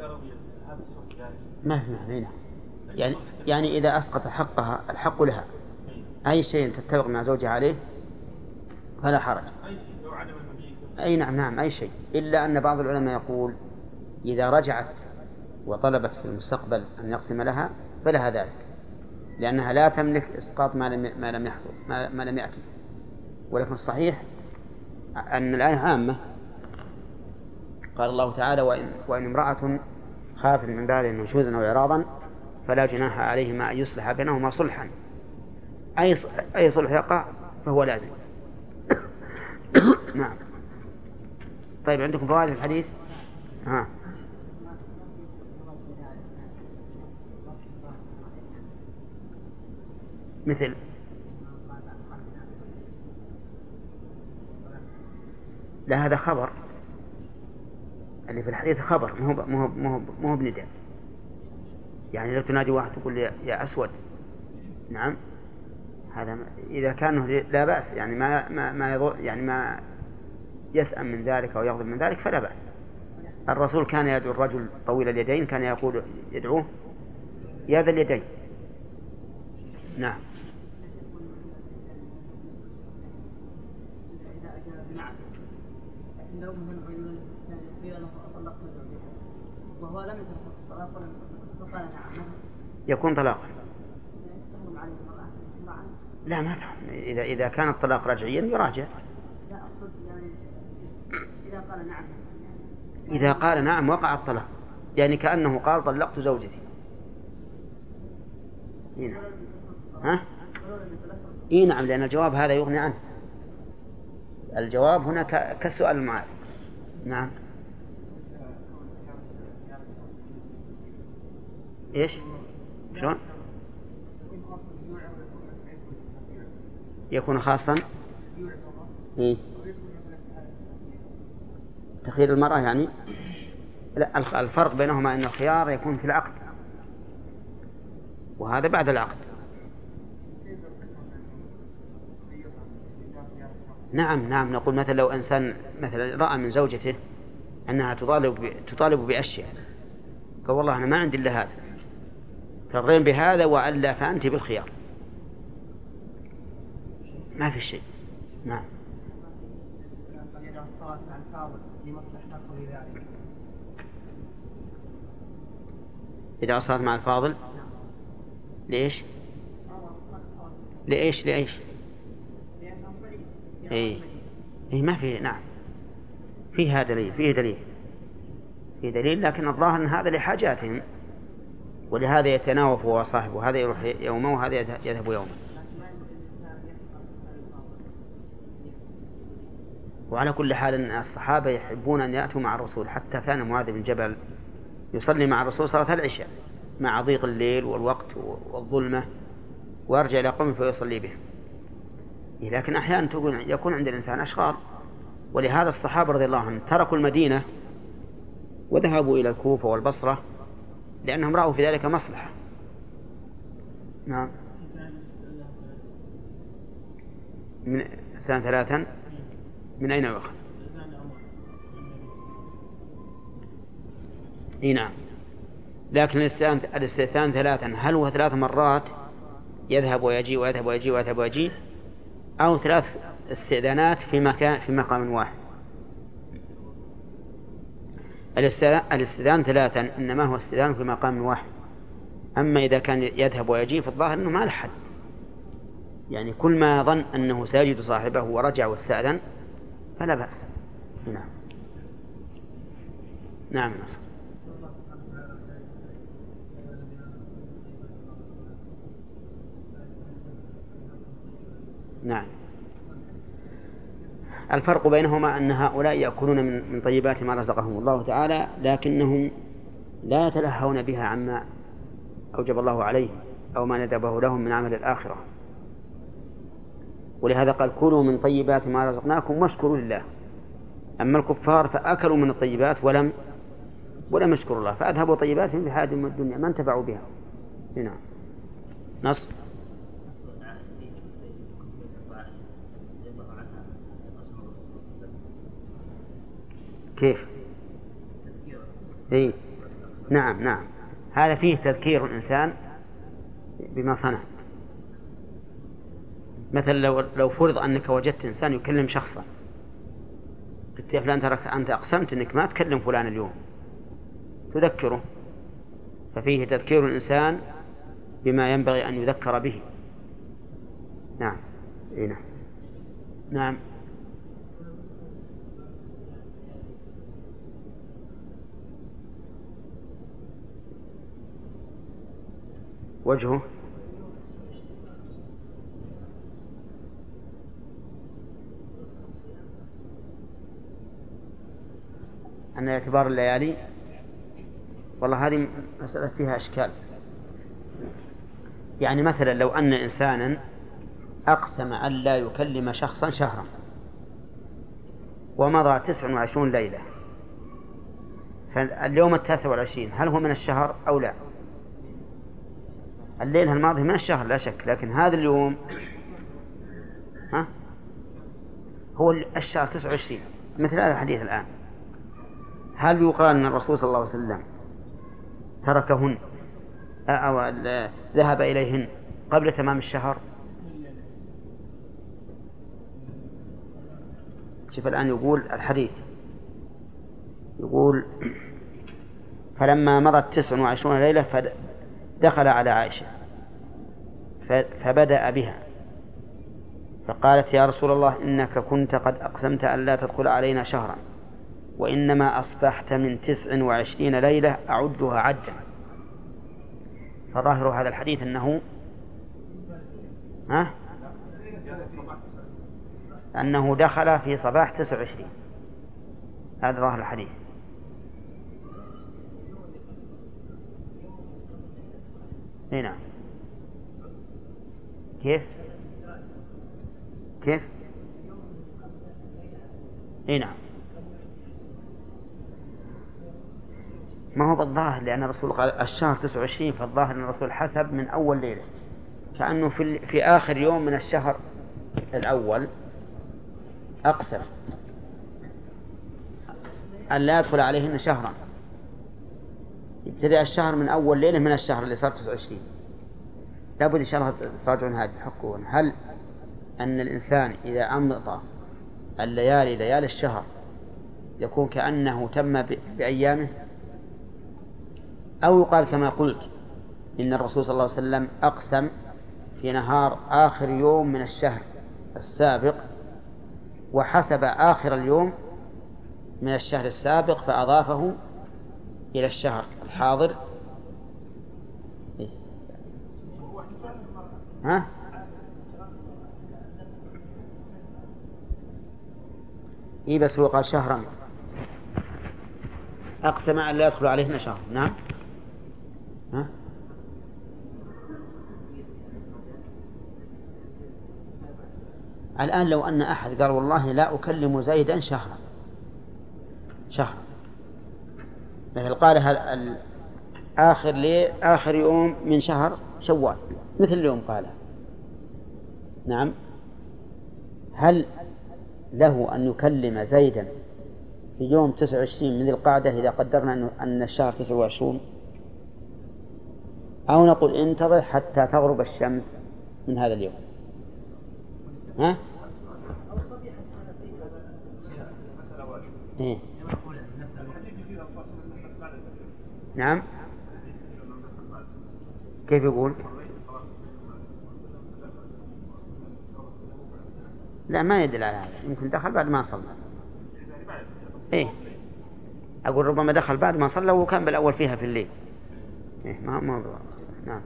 ما في معنى. يعني يعني إذا أسقط حقها الحق لها، أي شيء تتفق مع زوجها عليه فلا حرج. أي نعم نعم أي شيء، إلا أن بعض العلماء يقول إذا رجعت وطلبت في المستقبل أن يقسم لها فلها ذلك، لأنها لا تملك إسقاط ما لم ما لم يحصل ما, ما لم يأتي. ولكن الصحيح أن الآية عامة. قال الله تعالى: وإن, وإن امرأة خافت من بعلها نشوزا أو إعراضا فلا جناح عليهما أن يصلح بينهما صلحا. أي أي صلح يقع فهو لازم. نعم. طيب عندكم فوائد الحديث؟ ها. مثل لا، هذا خبر، اللي في الحديث خبر، مو مو مو مو بنداء. يعني لو تنادي واحد تقول يا أسود، نعم، هذا إذا كان لا بأس، يعني ما ما ما يضر، يعني ما يسأم من ذلك أو يغضب من ذلك فلا بأس. الرسول كان يدعو الرجل طويل اليدين، كان يقول يدعوه يا ذا اليدين. نعم. لو من عيون قيل له طلقت زوجها وهو لم يترك الطلاق وقال نعم يكون طلاقا. لا ما فهم. إذا إذا كان الطلاق رجعيا يراجع. لا أقصد يعني إذا قال نعم. إذا قال نعم وقع الطلاق. يعني كأنه قال طلقت زوجتي. هنا. ها؟ إيه نعم، لأن الجواب هذا يغني عنه. الجواب هنا كالسؤال المعارض. نعم. إيش؟ شلون؟ يكون خاصا. إيه؟ تخيير المرأة يعني. لا، الفرق بينهما أن الخيار يكون في العقد وهذا بعد العقد. نعم نعم، نقول مثلا لو إنسان مثلا رأى من زوجته أنها تطالب تطالب بأشياء، قال والله أنا ما عندي إلا هذا، ترضين بهذا وألا فأنت بالخيار، ما في شيء. نعم. إذا أصلت مع الفاضل ليش؟ لإيش لإيش؟ إيه إيه ما في. نعم فيها دليل، فيه دليل فيه دليل لكن الظاهر أن هذا لحاجاتهم، ولهذا يتناوف هو صاحبه، هذا يروح يومه وهذا يذهب يومه. وعلى كل حال الصحابة يحبون أن يأتوا مع الرسول، حتى كان معاذ بن جبل يصلي مع الرسول صلاة العشاء مع ضيق الليل والوقت والظلمة، ويرجع إلى قومه فيصلي به. لكن أحيانا يكون عند الإنسان أشغال، ولهذا الصحابة رضي الله عنهم تركوا المدينة وذهبوا إلى الكوفة والبصرة لأنهم رأوا في ذلك مصلحة. نعم. من سنة ثلاثا من أين يؤخذ؟ إيه نعم، لكن الاستئذان ثلاثا هل هو ثلاث مرات يذهب ويجي ويذهب ويجي ويذهب ويجي، أو ثلاث استئذانات في مكان في مقام واحد؟ الاستئذان ثلاثا إنما هو استئذان في مقام واحد، أما إذا كان يذهب ويجي فالظاهر أنه ما له حد، يعني كل ما ظن أنه سيجد صاحبه ورجع واستأذن فلا بأس. نعم. نعم نصر. نعم. الفرق بينهما أن هؤلاء يأكلون من طيبات ما رزقهم الله تعالى، لكنهم لا يتلهون بها عما أوجب الله عليهم أو ما ندبه لهم من عمل الآخرة، ولهذا قال كلوا من طيبات ما رزقناكم واشكروا لله. أما الكفار فأكلوا من الطيبات ولم ولم يشكروا الله، فأذهبوا طيباتهم في حياتهم الدنيا ما انتفعوا بها. هنا نص. كيف؟ إيه؟ نعم نعم، هذا فيه تذكير الإنسان بما صنع. مثلا لو لو فرض أنك وجدت إنسان يكلم شخصا، قلت يا فلان ترك أنت أقسمت أنك ما تكلم فلان اليوم، تذكره، ففيه تذكير الإنسان بما ينبغي أن يذكر به. نعم. إيه نعم. نعم. وجهه أن اعتبار الليالي، والله هذه مسألة فيها أشكال. يعني مثلا لو أن إنسانا أقسم أن لا يكلم شخصا شهرا ومضى تسع وعشرون ليلة، فاليوم التاسع والعشرين هل هو من الشهر أو لا؟ الليلة الماضية من الشهر لا شك، لكن هذا اليوم ها هو الشهر تسع وعشرين، مثل هذا الحديث الآن. هل يقال أن الرسول صلى الله عليه وسلم تركهن أو ذهب إليهن قبل تمام الشهر؟ شوف الآن يقول الحديث، يقول فلما مضت تسع وعشرون ليلة دخل على عائشة فبدأ بها فقالت يا رسول الله إنك كنت قد أقسمت أن لا تدخل علينا شهرا وإنما أصبحت من تسع وعشرين ليلة أعدها عدا. فظاهر هذا الحديث أنه ها؟ أنه دخل في صباح تسع وعشرين، هذا ظاهر الحديث. هنا كيف كيف هنا ما هو بالظاهر، لأن الرسول قال الشهر تسع وعشرين، فالظاهر أن الرسول حسب من أول ليلة، كأنه في, في آخر يوم من الشهر الأول أقصر أن لا يدخل عليهن شهرا، يبتدأ الشهر من أول ليلة من الشهر اللي صار تسع وعشرين. لابد إن شاء الله تراجعون هذه تحققون هل أن الإنسان إذا أمضى الليالي ليالي الشهر يكون كأنه تم بأيامه، أو يقال كما قلت إن الرسول صلى الله عليه وسلم أقسم في نهار آخر يوم من الشهر السابق وحسب آخر اليوم من الشهر السابق فأضافه إلى الشهر الحاضر. إيه؟ ها؟ إيه بس هو قال شهرا، أقسم أن لا يدخل عليهن شهر. نعم. ها؟ الآن لو أن أحد قال والله لا أكلم زيدا شهرا شهر مثل قال هل آخر لي آخر يوم من شهر شوال مثل اليوم قال، نعم، هل له أن يكلم زيدا في يوم تسع وعشرين من ذي القعدة إذا قدرنا أن الشهر تسع وعشرين، أو نقول انتظر حتى تغرب الشمس من هذا اليوم؟ ها؟ إيه؟ نعم. كيف يقول؟ لا ما يدل على هذا، يمكن دخل بعد ما صلى. إيه أقول ربما دخل بعد ما صلى وكان بالأول فيها في الليل. إيه ما ما هو. نعم.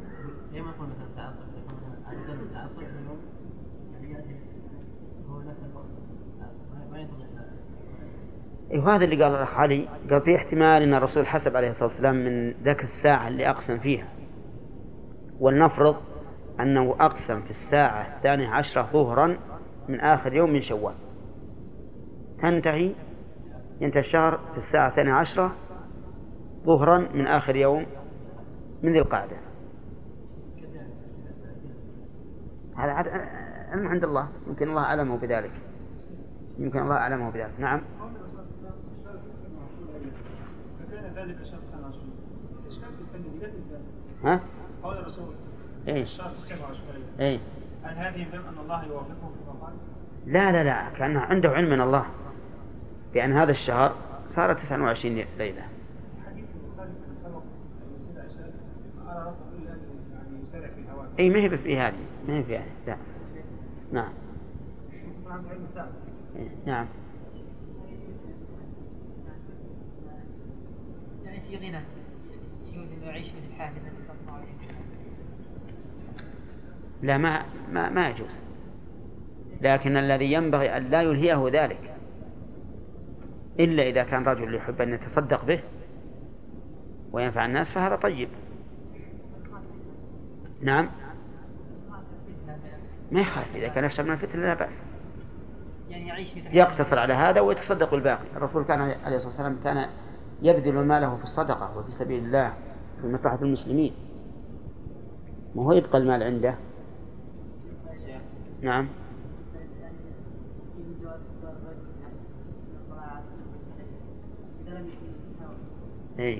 إيه وهذا اللي قال الأخ علي، قال في احتمال أن الرسول حسب عليه الصلاة والسلام من ذاك الساعة اللي أقسم فيها، ولنفرض أنه أقسم في الساعة الثانية عشرة ظهرا من آخر يوم من شوال، تنتهي ينتهي الشهر في الساعة الثانية عشرة ظهرا من آخر يوم من ذي القعدة. هذا علم عند الله، يمكن الله أعلمه بذلك، يمكن الله أعلمه بذلك. نعم. ها؟ قول الرسول إيش؟ إيه؟ هل هذه يدل أن الله يوافقه في الوقت؟ لا لا لا، كأنه عنده علم من الله بأن هذا الشهر صار تسعة وعشرين ليلة. أي ما هي في هذه، ما هي في هذه. لا. نعم. نعم. يعني في غنى يجوز أن يعيش مثل الحال النبي صلى الله عليه وسلم؟ لا ما ما ما يجوز، لكن الذي ينبغي أن لا يلهيه ذلك إلا إذا كان رجل يحب أن يتصدق به وينفع الناس فهذا طيب. نعم. ما يخاف إذا كان يخشى من الفتنة لا بأس، يقتصر على هذا ويتصدق الباقي. الرسول كان عليه الصلاة والسلام كان يبذل ماله في الصدقة وفي سبيل الله في مصلحة المسلمين، ما هو يبقى المال عنده. نعم. اي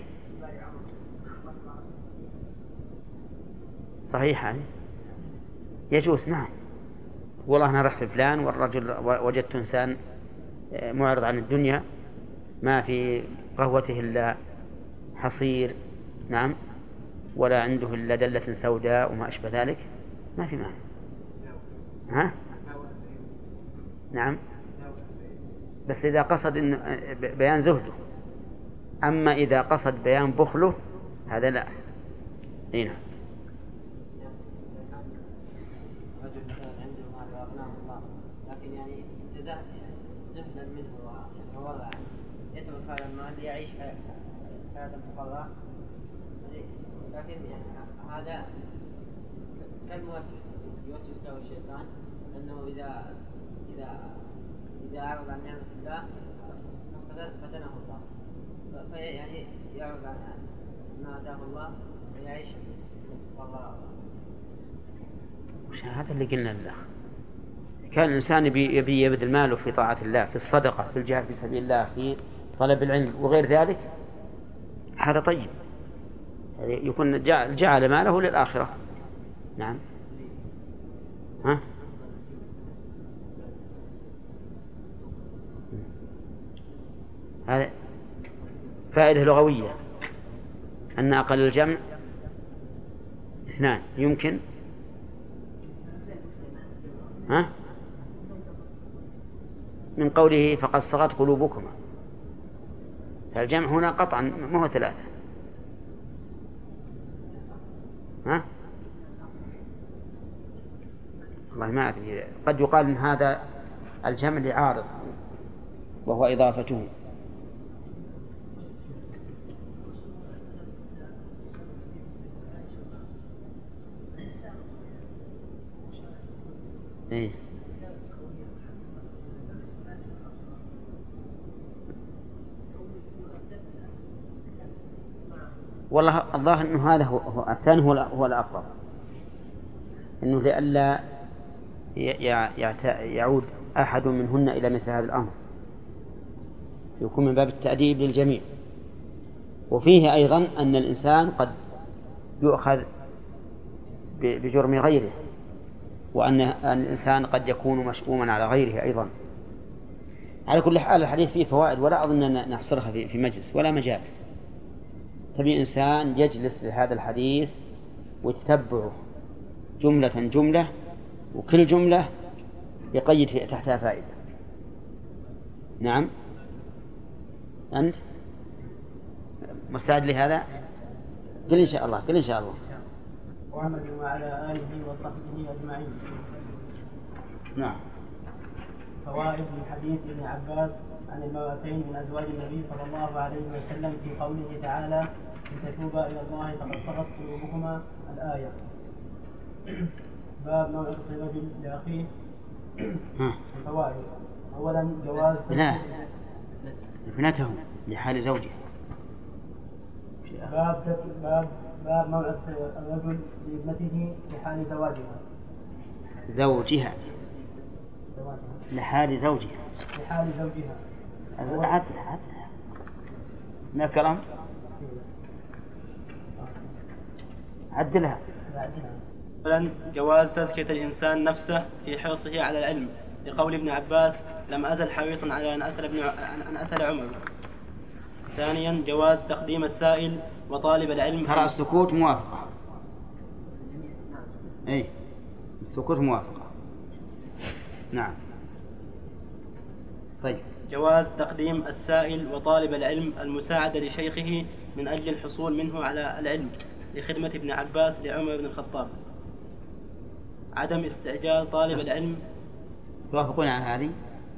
صحيح يعني يجوز. نعم. والله أنا رحت فلان والرجل وجدت إنسان معرض عن الدنيا ما في قهوته إلا حصير، نعم، ولا عنده إلا دلة سوداء وما أشبه ذلك، ما في معنى. ها؟ نعم. بس إذا قصد إن بيان زهده. أما إذا قصد بيان بخله هذا لا. هنا لكن يعني زهدا منه ووضع يترك هذا المال ليعيش حياة مفرغة، لكن يعني هذا كالموسوس يوسوس له الشيطان أنه إذا إذا إذا أعرض عن نعمة الله فتنه الله، فيعني يعرض عن ما آتاه الله ويعيش مفرغا. هذا اللي قلنا له. كان الإنسان يبي يبذل ماله في طاعة الله، في الصدقة، في الجهاد في سبيل الله، في طلب العلم وغير ذلك، هذا طيب، يكون جعل ماله للآخرة. نعم. ها؟ هذا فائدة لغوية أن أقل الجمع اثنان يمكن. ها؟ من قوله فقد صغت قلوبكما، فالجمع هنا قطعا ما هو ثلاثة. ها؟ والله ما أدري، قد يقال إن هذا الجمع لعارض وهو إضافته. إيه؟ والله الظاهر أنه هذا هو, هو الثاني هو, هو الأفضل، أنه لئلا يعود أحد منهن إلى مثل هذا الأمر، يكون من باب التأديب للجميع. وفيه أيضا أن الإنسان قد يؤخذ بجرم غيره، وأن الإنسان قد يكون مشؤوما على غيره أيضا. على كل حال الحديث فيه فوائد ولا أظن أن نحصرها في مجلس ولا مجالس. تبي إنسان يجلس لهذا الحديث ويتتبعه جملة جملة، وكل جملة يقيد تحتها فائدة. نعم. أنت مستعد لهذا؟ قل إن شاء الله، قل إن شاء الله. محمد وعلى آله وصحبه أجمعين. نعم. فوائد من حديث ابن عباس عن المرأتين من أزواج النبي صلى الله عليه وسلم في قوله تعالى إن تتوبا إلى الله فقد صغت قلوبكما، الآية. باب موعظة الرجل لأخيه. الفوائد: أولا جواز لا ابنته لحال زوجها. باب باب باب موعظة الرجل لابنته لحال زواجها. زوجها لحال زوجها لحال زوجها. عدل عدل ما كلام عدلها. أولا جواز تزكية الإنسان نفسه في حرصه على العلم، لقول ابن عباس لم أزل حريصا على أن أسأل, ابن أن أسأل عمر. ثانيا جواز تقديم السائل وطالب العلم. ترى السكوت موافقة. أي السكوت موافقة. نعم. طيب. جواز تقديم السائل وطالب العلم المساعدة لشيخه من أجل الحصول منه على العلم، لخدمة ابن عباس لعمر بن الخطاب. عدم استعجال طالب العلم. توافقون على هذه؟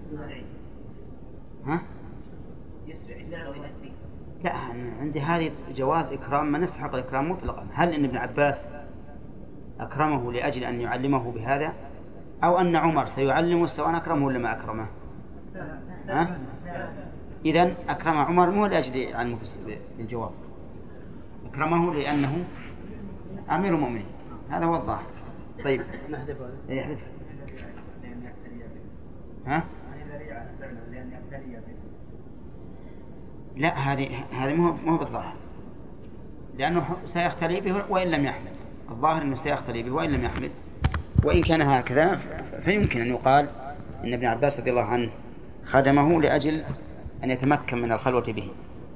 ها؟ لا، عندي هذه جواز إكرام من يستحق الإكرام مطلقا. هل إن ابن عباس أكرمه لأجل أن يعلمه بهذا، أو أن عمر سيعلمه سواء أكرمه ولا ما أكرمه؟ ها؟ إذن أكرم عمر مو لأجل علمه بالجواب، أكرمه لأنه أمير المؤمنين. هذا هو الظاهر. طيب نحذف هذا. ها؟ لا، هذه هذه مو مو بالظاهر، لأنه سيختلي به وإن لم يحمل. الظاهر أنه سيختلي به وإن لم يحمل، وإن كان هكذا فيمكن أن يقال إن ابن عباس رضي الله عنه خدمه لأجل أن يتمكن من الخلوة به.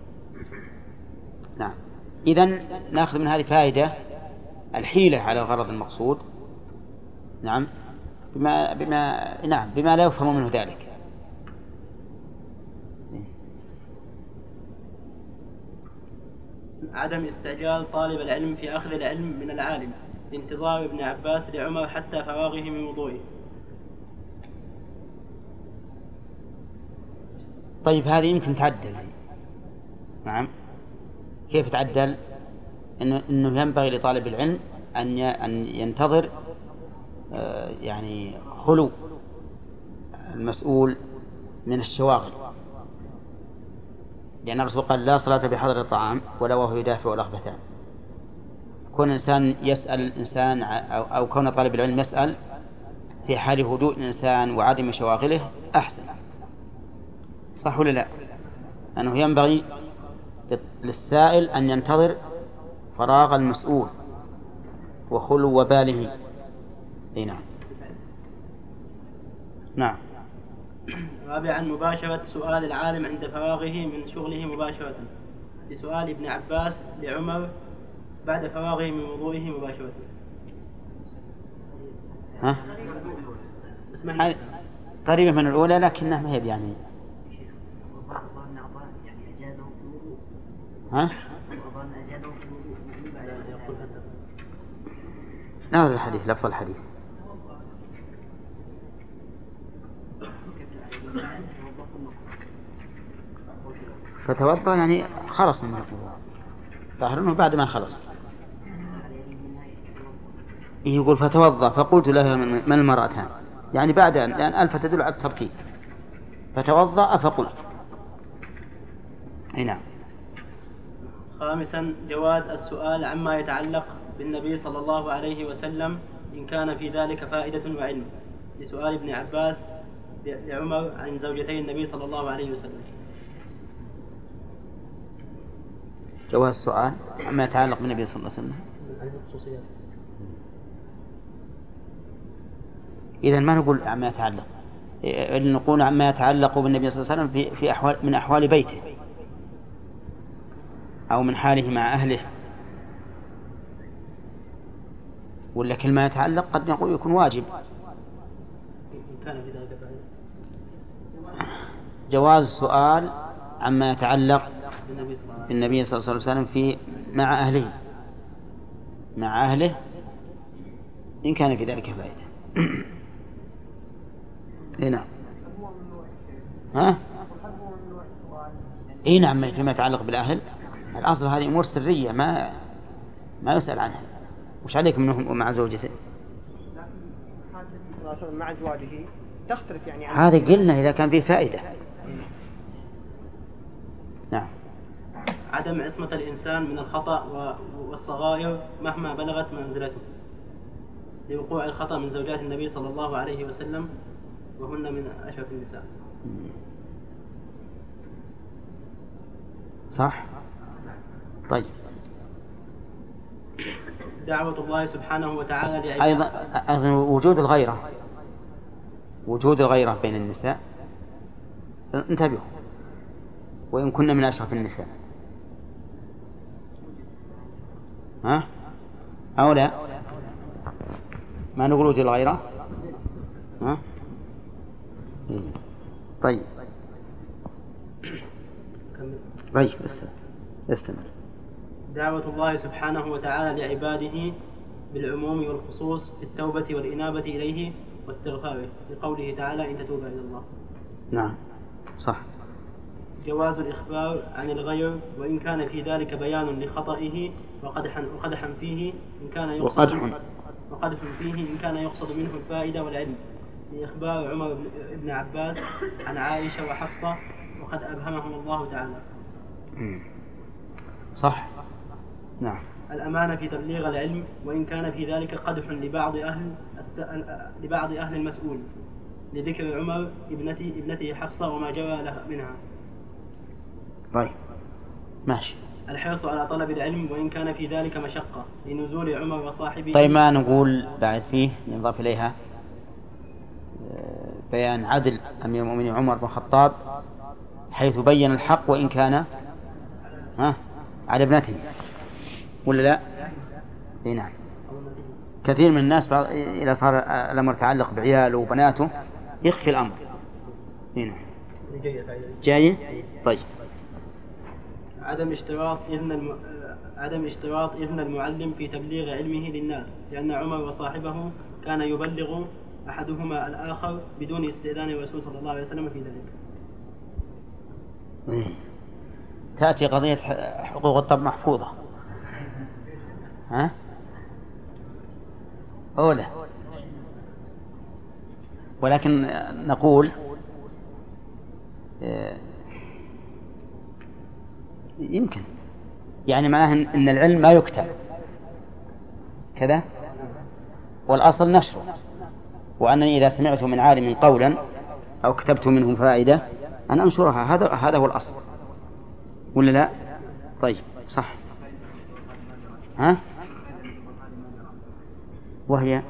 نعم. إذن نأخذ من هذه فائدة الحيلة على الغرض المقصود. نعم. بما بما نعم بما لا يفهم منه ذلك. عدم استعجال طالب العلم في أخذ العلم من العالم لانتظار ابن عباس لعمر حتى فراغه من وضوئه. طيب هذه يمكن تعدل. نعم. كيف تعدل؟ إنه, إنه ينبغي لطالب العلم أن أن ينتظر يعني خلو المسؤول من الشواغل، لأن الرسول قال لا صلاة بحضر الطعام ولا وهو يدافع رغبتان. كون الإنسان يسأل الإنسان أو, أو كون طالب العلم يسأل في حال هدوء الإنسان وعدم شواغله أحسن، صح ولا لا؟ أنه ينبغي للسائل أن ينتظر فراغ المسؤول وخلو وباله. اي نعم. نعم. رابعا مباشرة سؤال العالم عند فراغه من شغله مباشرة بسؤال ابن عباس لعمر بعد فراغه من وضوئه مباشرة. ها؟ قريبة من الأولى لكنها ما هي يعني. ها؟ ناظر الحديث لفظ الحديث. فتوضأ يعني خلص من الوضوء، ظاهر انه بعد ما خلص. يقول فتوضأ فقلت له من المرأتان، يعني بعد أن لأن ألف تدل على الترتيب. فتوضأ فقلت. أي نعم. خامسا جواز السؤال عما يتعلق بالنبي صلى الله عليه وسلم إن كان في ذلك فائدة وعلم، لسؤال ابن عباس لعمر عن زوجتي النبي صلى الله عليه وسلم. جواز السؤال عما يتعلق بالنبي صلى الله عليه وسلم. إذا ما نقول عما يتعلق، نقول عما يتعلق بالنبي صلى الله عليه وسلم في, في أحوال من أحوال بيته أو من حاله مع أهله، ولا كل ما يتعلق قد نقول يكون واجب. جواز السؤال عما يتعلق بالنبي صلى الله عليه وسلم في مع أهله مع أهله إن كان في ذلك فائدة. هنا ها؟ إيه نعم. فيما يتعلق بالأهل الأصل هذه أمور سرية ما ما يسأل عنها. وش عليك منهم مع زوجته؟ مع زواجه تختلف يعني. هذا قلنا إذا كان فيه فائدة. نعم. عدم عصمة الإنسان من الخطأ والصغائر مهما بلغت منزلته، لوقوع الخطأ من زوجات النبي صلى الله عليه وسلم وهن من أشرف النساء. صح. طيب. دعوة الله سبحانه وتعالى لعباده. أيضا أيضا وجود الغيرة وجود الغيرة بين النساء انتبهوا، وإن كنا من أشرف النساء ها أو لا ما نقول وجود الغيرة ها. طيب طيب استمر. دعوة الله سبحانه وتعالى لعباده بالعموم والخصوص في التوبة والإنابة إليه واستغفاره، لقوله تعالى إن تتوبا إلى الله. نعم صح. جواز الإخبار عن الغير وإن كان في ذلك بيان لخطئه وقدحا وقدحا فيه إن كان يقصد وقدح فيه إن كان يقصد منه الفائدة والعلم، لإخبار عمر بن عباس عن عائشة وحفصة وقد أبهمهم الله تعالى. صح. نعم. الأمانة في تبليغ العلم وإن كان في ذلك قدح لبعض أهل لبعض أهل المسؤول، لذكر عمر ابنته ابنته حفصة وما جرى لها منها. طيب ماشي. الحرص على طلب العلم وإن كان في ذلك مشقة، لنزول عمر وصاحبه. طيب ما نقول بعد فيه نضاف إليها بيان عدل أمير المؤمنين عمر بن الخطاب حيث بين الحق وإن كان ها على ابنته ولا لا؟ اي نعم. كثير من الناس إذا صار الأمر يتعلق بعياله وبناته يخفي الأمر. اي نعم. جاي. طيب. عدم اشتراط إذن الم... عدم اشتراط إذن المعلم في تبليغ علمه للناس، لأن عمر وصاحبه كان يبلغ أحدهما الآخر بدون استئذان الرسول صلى الله عليه وسلم في ذلك. تأتي قضية حقوق الطب محفوظة، ها؟ أولى، ولكن نقول يمكن يعني معناه أن العلم ما يكتب كذا، والأصل نشره، وأنني إذا سمعت من عالم قولا أو كتبت منه فائدة أن أنشرها، هذا هذا هو الأصل، ولا لا؟ طيب صح. ها؟ وهي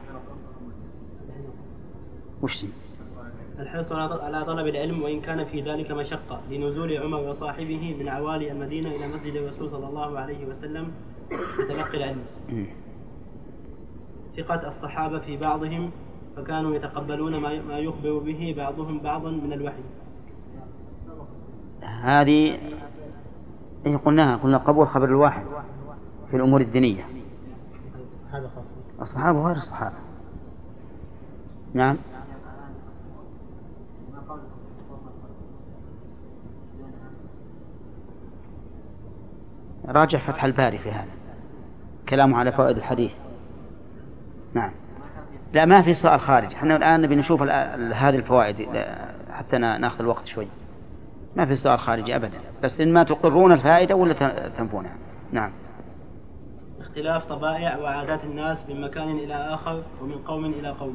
وش؟ الحرص على طلب العلم وإن كان في ذلك مشقة، لنزول عمر وصاحبه من عوالي المدينة إلى مسجد الرسول صلى الله عليه وسلم لتلقي العلم. ثقة الصحابة في بعضهم، فكانوا يتقبلون ما يخبر به بعضهم بعضا من الوحي. هذه إيه قلناها، قلنا قبول خبر الواحد في الأمور الدينية. الصحابة وغير الصحابة. نعم. راجع فتح الباري في هذا كلامه على فوائد الحديث. نعم. لا ما في سؤال خارج، احنا الآن نبي نشوف هذه الفوائد حتى ناخذ الوقت شوي. ما في سؤال خارجي أبدا، بس إن ما تقرون الفائدة ولا تنفونها. نعم. اختلاف طبائع وعادات الناس من مكان إلى آخر ومن قوم إلى قوم.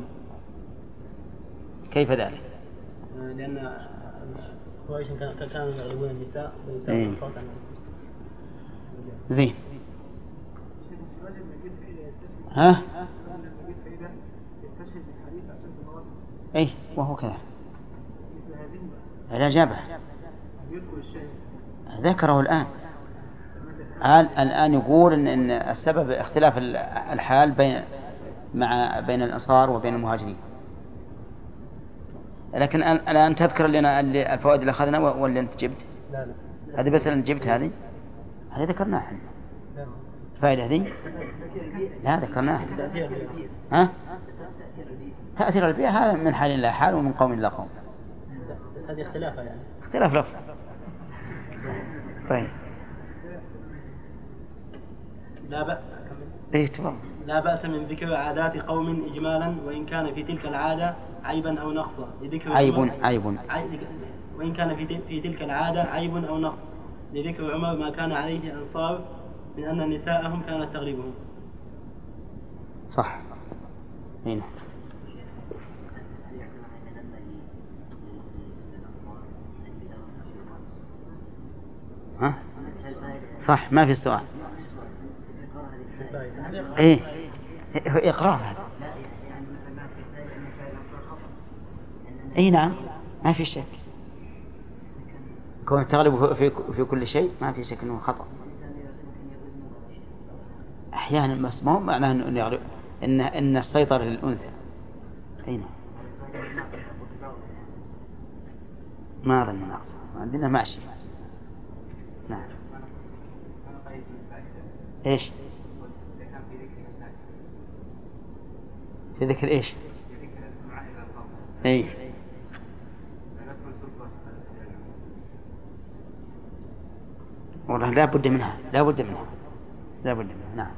كيف ذلك؟ لأن قريش كانوا يغلبون النساء والنساء صوتا. زين. ها؟ ايه وهو كذا الإجابة ذكره الآن. الآن يقول إن, إن السبب اختلاف الحال بين مع بين الأنصار وبين المهاجرين، لكن الآن تذكر لنا الفوائد اللي أخذنا ولا أنت جبت؟ لا لا هذه بس أنت جبت هذه هذه ذكرناها احنا. الفائدة هذه لا ذكرناها. ها؟ تأثير البيئة هذا من حال إلى حال ومن قوم إلى قوم. بس هذه اختلافها يعني. اختلاف لفظ. طيب. لا بأس. إيه تفضل. لا بأس من ذكر عادات قوم إجمالا وإن كان في تلك العادة عيبا أو نقصا لذكر عيب عيب وإن كان في في تلك العادة عيب أو نقص لذكر عمر ما كان عليه الأنصار من أن نساءهم كانت تغلبهم. صح. هنا. ها؟ صح ما في سؤال. ايه اقرار هذا. اي نعم ما في شك، كون تغلب في في كل شيء ما في شك انه خطأ احيانا، بس ما هو معناه انه يغلب ان ان السيطرة للأنثى. اي نعم ما اظن ناقص عندنا ماشي. نعم. ايش في ذكر ايش؟ اي والله لا بد منها لا بد منها لا بد منها. نعم.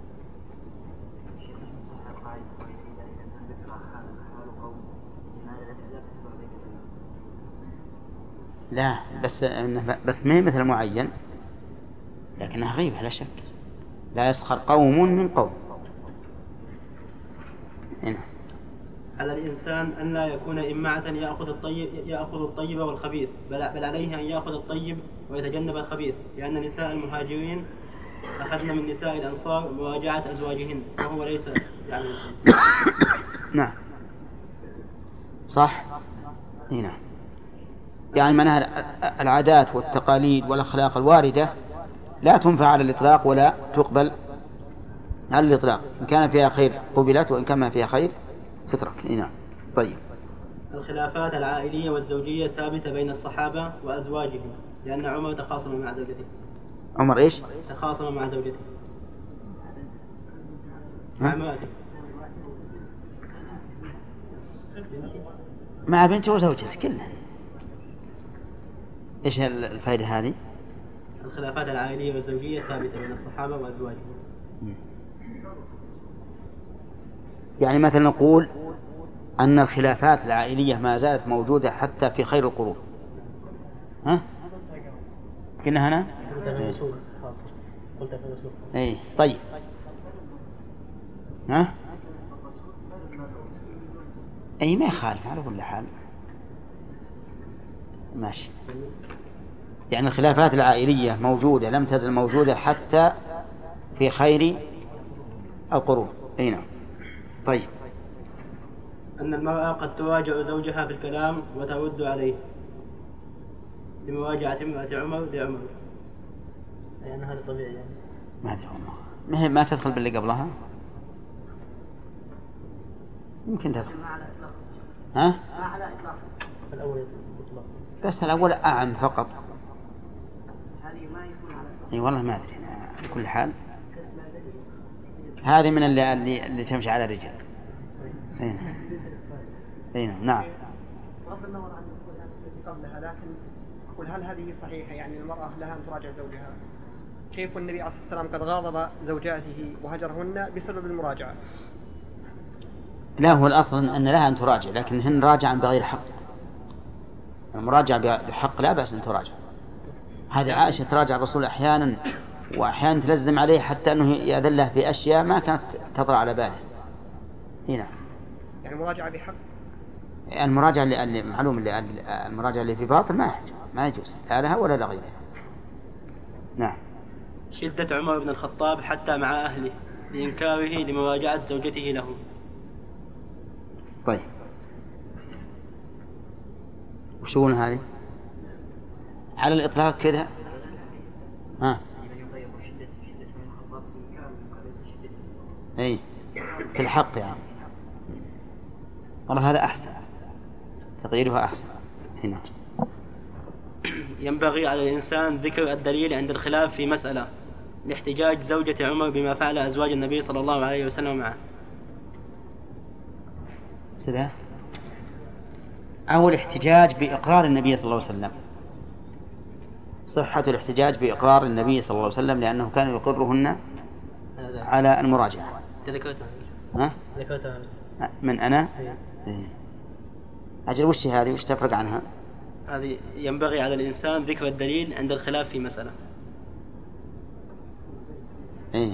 لا بس بس ما هي مثل معين، لكنها غيبة لا شك. لا يسخر قوم من قوم. هنا. على الإنسان أن لا يكون إمعة يأخذ الطيب يأخذ الطيب والخبيث، بل, بل عليه أن يأخذ الطيب ويتجنب الخبيث، لأن نساء المهاجرين أخذن من نساء الأنصار مواجعة أزواجهن وهو ليس يعني. نعم صح. هنا يعني معناها العادات والتقاليد والأخلاق الواردة لا تنفع على الإطلاق ولا تقبل على الإطلاق. إن كان فيها خير قبلت وإن كان ما فيها خير تترك. نعم. طيب. الخلافات العائلية والزوجية ثابتة بين الصحابة وأزواجهم، لأن عمر تخاصم مع زوجته. عمر إيش؟ تخاصم مع زوجته مع مراته مع بنته وزوجته كلها. إيش الفائدة هذه؟ الخلافات العائلية والزوجية ثابتة بين الصحابة وأزواجهم. يعني مثلا نقول أن الخلافات العائلية ما زالت موجودة حتى في خير القرون. ها؟ كنا هنا؟ اي طيب. ها؟ اي ما يخالف على كل حال ماشي. يعني الخلافات العائلية موجودة لم تزل موجودة حتى في خير القرون. اي نعم. طيب. أن المرأة قد تواجع زوجها في الكلام وترد عليه لمواجعة امرأة عمر لعمر. يعني هذا طبيعي يعني. ما أدري والله. ما هي ما تدخل باللي قبلها. يمكن تدخل. ها؟ ما على إطلاق. الأول إطلاق. بس الأول أعم فقط. هذه ما يكون على إطلاق. أي والله ما أدري. بكل حال. هذه من اللي اللي, اللي تمشي على الرجال. أي نعم. نعم. بغض النظر عن التي قبلها، لكن أقول هل هذه صحيحة؟ يعني المرأة لها أن تراجع زوجها. كيف النبي عليه الصلاة والسلام قد غاضب زوجاته وهجرهن بسبب المراجعة؟ لا، هو الأصل أن لها أن تراجع، لكن هن راجعا بغير حق. المراجعة بحق لا بأس أن تراجع. هذه عائشة تراجع الرسول أحيانا، وأحيانا تلزم عليه حتى أنه يأذن له في أشياء ما كانت تطرأ على باله. هنا يعني مراجعة بحق. المراجعة اللي معلوم اللي المراجعة اللي في باطل ما ما يجوز لا لها ولا لغيرها. نعم. شدة عمر بن الخطاب حتى مع أهله لإنكاره لمواجعة زوجته له. طيب وشون هذه على الإطلاق كذا؟ ها. أي في الحق يعني. والله هذا أحسن، تغييرها أحسن. هنا ينبغي على الإنسان ذكر الدليل عند الخلاف في مسألة لاحتجاج زوجة عمر بما فعل أزواج النبي صلى الله عليه وسلم معه. سده أو الاحتجاج بإقرار النبي صلى الله عليه وسلم. صحة الاحتجاج بإقرار النبي صلى الله عليه وسلم لأنه كان يقرهن على المراجعة. ذكرتها. ها؟ ذكرتها من أنا؟ إيه. أجل وش هذه وش تفرق عنها؟ هذه ينبغي على الإنسان ذكر الدليل عند الخلاف في مسألة. إيه.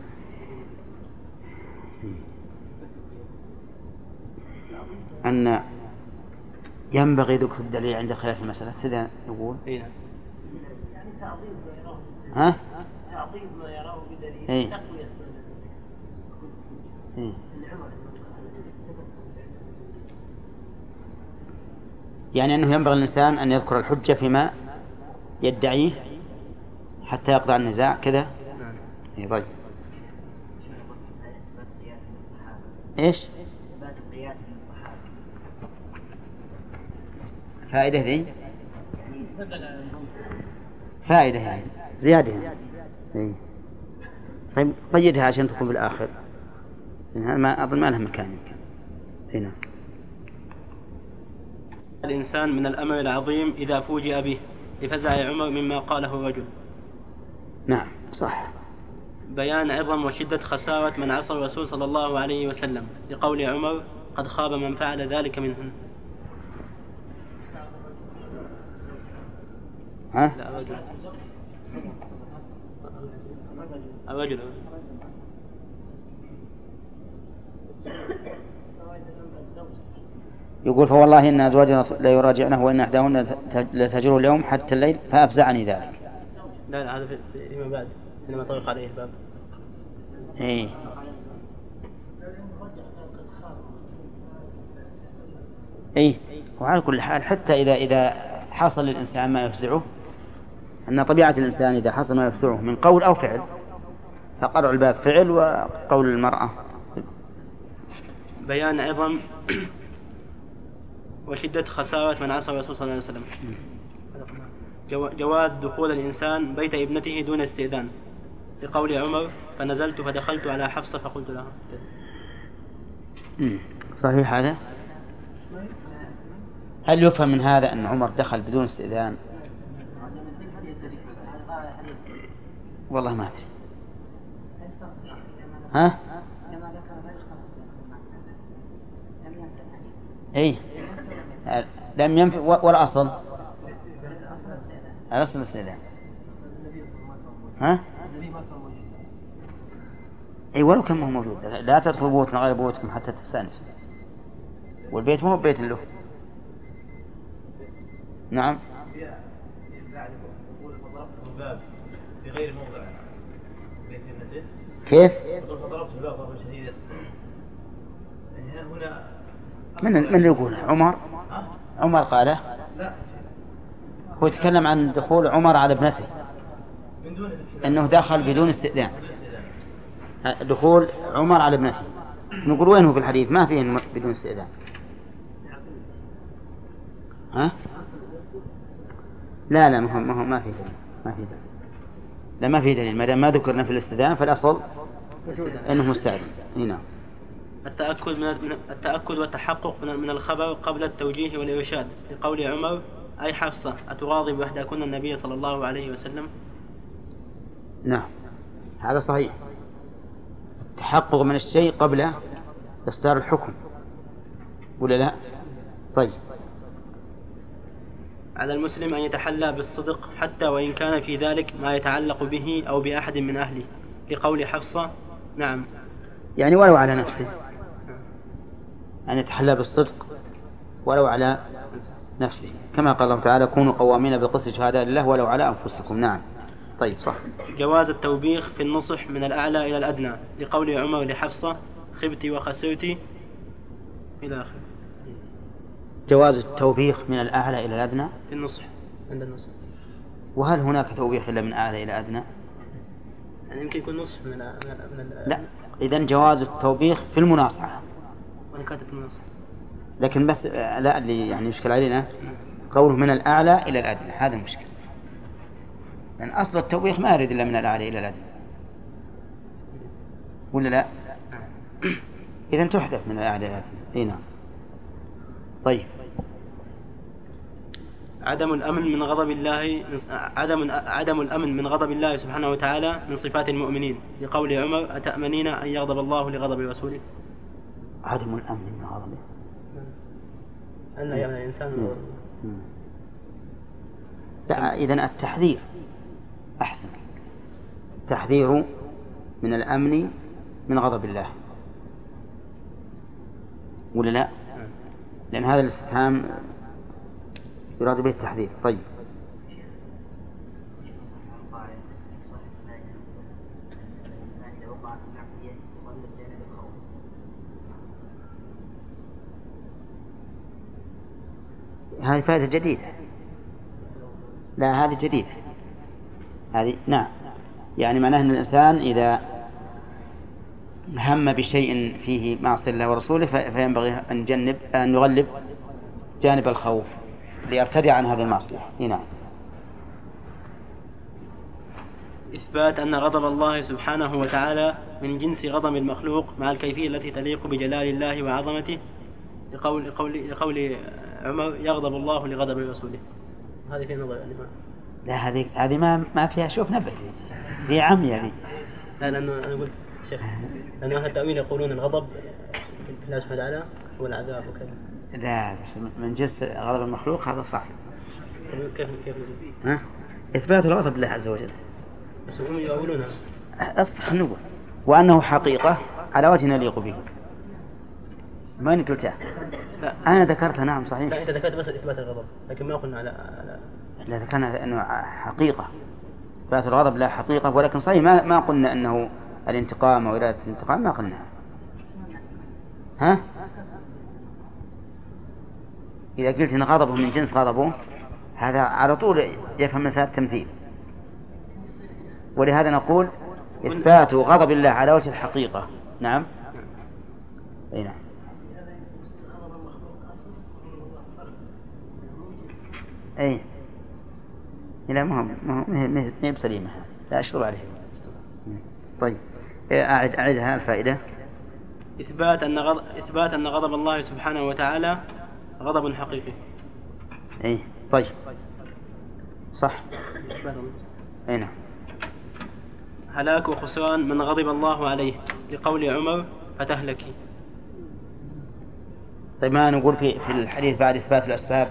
أن ينبغي ذكر الدليل عند خلاف المسألة. سيدا يقول إيه. يعني تعظيم ما يراه. ها؟ تعظيم ما يراه بدليل. إيه. تقوية. إيه. يعني أنه ينبغي الإنسان أن يذكر الحجة فيما يدعيه حتى يقضى النزاع كذا. إيه. طيب. إيش؟ فائدة ذي فائدة يعني زيادة يعني. إيه. طيب قيدها عشان تكون بالآخر. ما أظن ما لها مكان يمكن. هنا الإنسان من الأمر العظيم إذا فوجئ به لفزع عمر مما قاله الرجل. نعم صح. بيان عظم وشدة خسارة من عصى الرسول صلى الله عليه وسلم لقول عمر قد خاب من فعل ذلك منهم. ها؟ لا الرجل. الرجل. يقول فوالله إن أزواجنا لا يراجعنه وإن أحداهن لتجر اليوم حتى الليل فأفزعني ذلك. لا لا هذا فيما بعد إنما طرق عليه الباب. إيه. إيه. وعلى كل حال حتى إذا إذا حصل للإنسان ما يفزعه، أن طبيعة الإنسان إذا حصل ما يفزعه من قول أو فعل فقرع الباب فعل وقول المرأة. بيان عظم وشدة خسارة من عصى الرسول صلى الله عليه وسلم. جو- جواز دخول الإنسان بيت ابنته دون استئذان لقول عمر فنزلت فدخلت على حفصة فقلت لها. مم. صحيح هذا؟ هل يفهم من هذا أن عمر دخل بدون استئذان؟ والله ما أدري. ها؟ إيه لم ينفع ولا أصل الأصل الاستئذان. ها؟ أي ولو كان مو موجود لا تدخل بيوتنا غير بيوتكم حتى تستأنسوا، والبيت مو بيت له. نعم. بغير موضع كيف؟ ضربت الباب ضربا شديدا. هنا من من اللي يقول؟ عمر؟ عمر قاله؟ لا، هو يتكلم عن دخول عمر على ابنته من دون أنه دخل بدون استئذان. دخول عمر على ابنته نقول وين هو في الحديث؟ ما فيه بدون استئذان. ها؟ لا لا ما هو ما, هو ما فيه دليل. ما فيه دليل. لا ما فيه دليل ما دام ما ذكرنا في الاستئذان فالأصل أنه مستأذن. هنا التأكد من التأكد والتحقق من الخبر قبل التوجيه والإرشاد لقول عمر أي حفصة أتراضب إحداكن النبي صلى الله عليه وسلم. نعم هذا صحيح. التحقق من الشيء قبل إصدار الحكم ولا لا؟ طيب. على المسلم أن يتحلى بالصدق حتى وإن كان في ذلك ما يتعلق به أو بأحد من أهله لقول حفصة. نعم يعني ولو على نفسه أن يتحلى بالصدق ولو على نفسه كما قال الله تعالى كونوا قوامين بالقسط شهداء لله ولو على أنفسكم. نعم طيب صح. جواز التوبيخ في النصح من الأعلى إلى الأدنى لقول عمر لحفصة خبت وخسرت إلى آخره. جواز التوبيخ من الأعلى إلى الأدنى في النصح عند النصح. وهل هناك توبيخ إلا من أعلى إلى أدنى؟ يعني يمكن يكون نصح من, من, من لا إذن جواز التوبيخ في المناصحة وإن كانت النصح. لكن بس لا اللي يعني يشكل علينا قوله من الأعلى إلى الأدنى هذا المشكلة لأن يعني أصل التوبيخ ما يريد إلا من الأعلى إلى الأدنى ولا لا؟ إذن تحذف من الأعلى إلى الأدنى. هنا طيب. عدم الأمن من غضب الله عدم عدم الأمن من غضب الله سبحانه وتعالى من صفات المؤمنين لقول عمر أتأمنين أن يغضب الله لغضب رسوله. عدم الأمن من غضبه أن يأمن الإنسان. لا إذن التحذير أحسن. التحذير من الأمن من غضب الله ولا لا؟ لأن هذا الاستفهام يراد به التحذير. طيب. هذه فائدة جديدة. لا هذه جديدة هذه. نعم يعني معناه أن الإنسان إذا هم بشيء فيه معصية الله ورسوله فينبغي أن يجنب أن يغلب جانب الخوف ليرتدع عن هذه المعصية. نعم. إثبات أن غضب الله سبحانه وتعالى من جنس غضب المخلوق مع الكيفية التي تليق بجلال الله وعظمته لقول, لقول, لقول عمر يغضب الله لغضب رسوله. هذه في نظر الإمام. لا هذه هذه ما ما فيها شوف نبه دي عمية دي. لا لأنه أنا قلت شيخ لأنه أهل التأويل يقولون الغضب في الله سبحانه وتعالى هو العذاب وكذا. لا بس من جنس غضب المخلوق هذا صح. كيف كيف ها؟ إثبات الغضب لله عز وجل. بس هم يقولونها. أصبح النبوة وأنه حقيقة على وجه يليق به. ما نقلتها. أنا ذكرتها. نعم صحيح. لا أنت ذكرت بس إثبات الغضب لكن ما قلنا على, على... لا ذكرنا أنه حقيقة. إثبات الغضب لا حقيقة ولكن صحيح ما ما قلنا أنه الانتقام أو إرادة الانتقام ما قلنا. ها؟ إذا قلت إن غضبه من جنس غضبه هذا على طول يفهم مسألة التمثيل. ولهذا نقول إثبات غضب الله على وجه الحقيقة. نعم. أي نعم. أي لا ما هو ما هي بسليمة، لا أشطب عليه. طيب أعد أعدها الفائدة. إثبات أن غضب إثبات أن غضب الله سبحانه وتعالى غضب حقيقي. إيه طيب صح. أي نعم. هلاك وخسران من غضب الله عليه لقول عمر فتهلكي. طيب ما نقول في في الحديث بعد إثبات الأسباب؟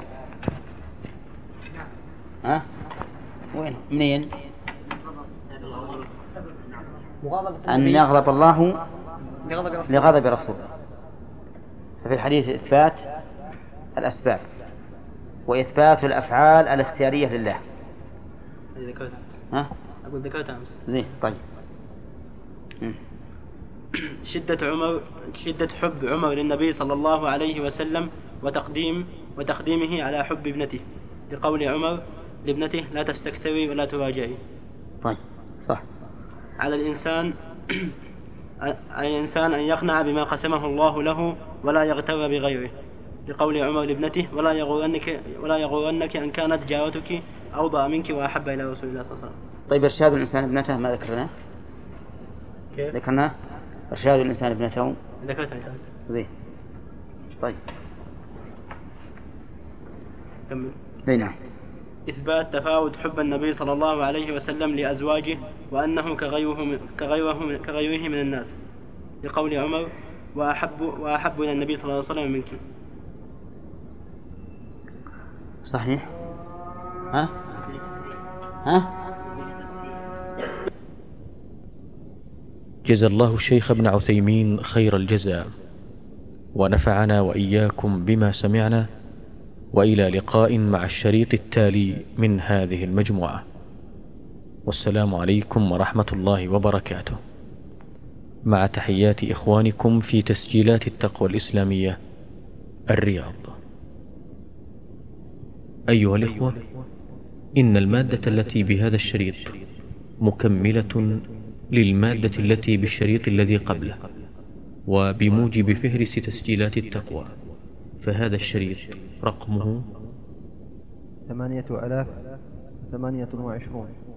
ها؟ وين؟ منين؟ أن يغضب الله لغضب رسوله. ففي الحديث إثبات الأسباب وإثبات الأفعال الاختيارية لله. ها؟ أقول ذكرت أمس. زين طيب. شدة عمر شدة حب عمر للنبي صلى الله عليه وسلم وتقديم وتقديمه على حب ابنته لقول عمر لابنته لا تستكثري ولا تراجعي. طيب صح. على الإنسان على الإنسان أن يقنع بما قسمه الله له ولا يغتر بغيره لقول عمر لابنته ولا يغرنك ولا يغرنك أن كانت جارتك أوضع منك وأحب إلى رسول الله صلى الله عليه وسلم. طيب إرشاد الإنسان ابنته ما ذكرناه؟ كيف؟ ذكرناه إرشاد الإنسان ابنته. ذكرتها. زين طيب كمل. نعم. إثبات تفاوت حب النبي صلى الله عليه وسلم لأزواجه وأنه كغيره كغيره كغيره من الناس لقول عمر وأحب وأحب إلى النبي صلى الله عليه وسلم منك. صحيح. ها ها جزا الله الشيخ ابن عثيمين خير الجزاء ونفعنا وإياكم بما سمعنا، وإلى لقاء مع الشريط التالي من هذه المجموعة، والسلام عليكم ورحمة الله وبركاته، مع تحيات إخوانكم في تسجيلات التقوى الإسلامية الرياض. أيها الإخوة، إن المادة التي بهذا الشريط مكملة للمادة التي بالشريط الذي قبله، وبموجب فهرس تسجيلات التقوى فهذا الشريط رقمه ثمانية آلاف ثمانية وعشرون.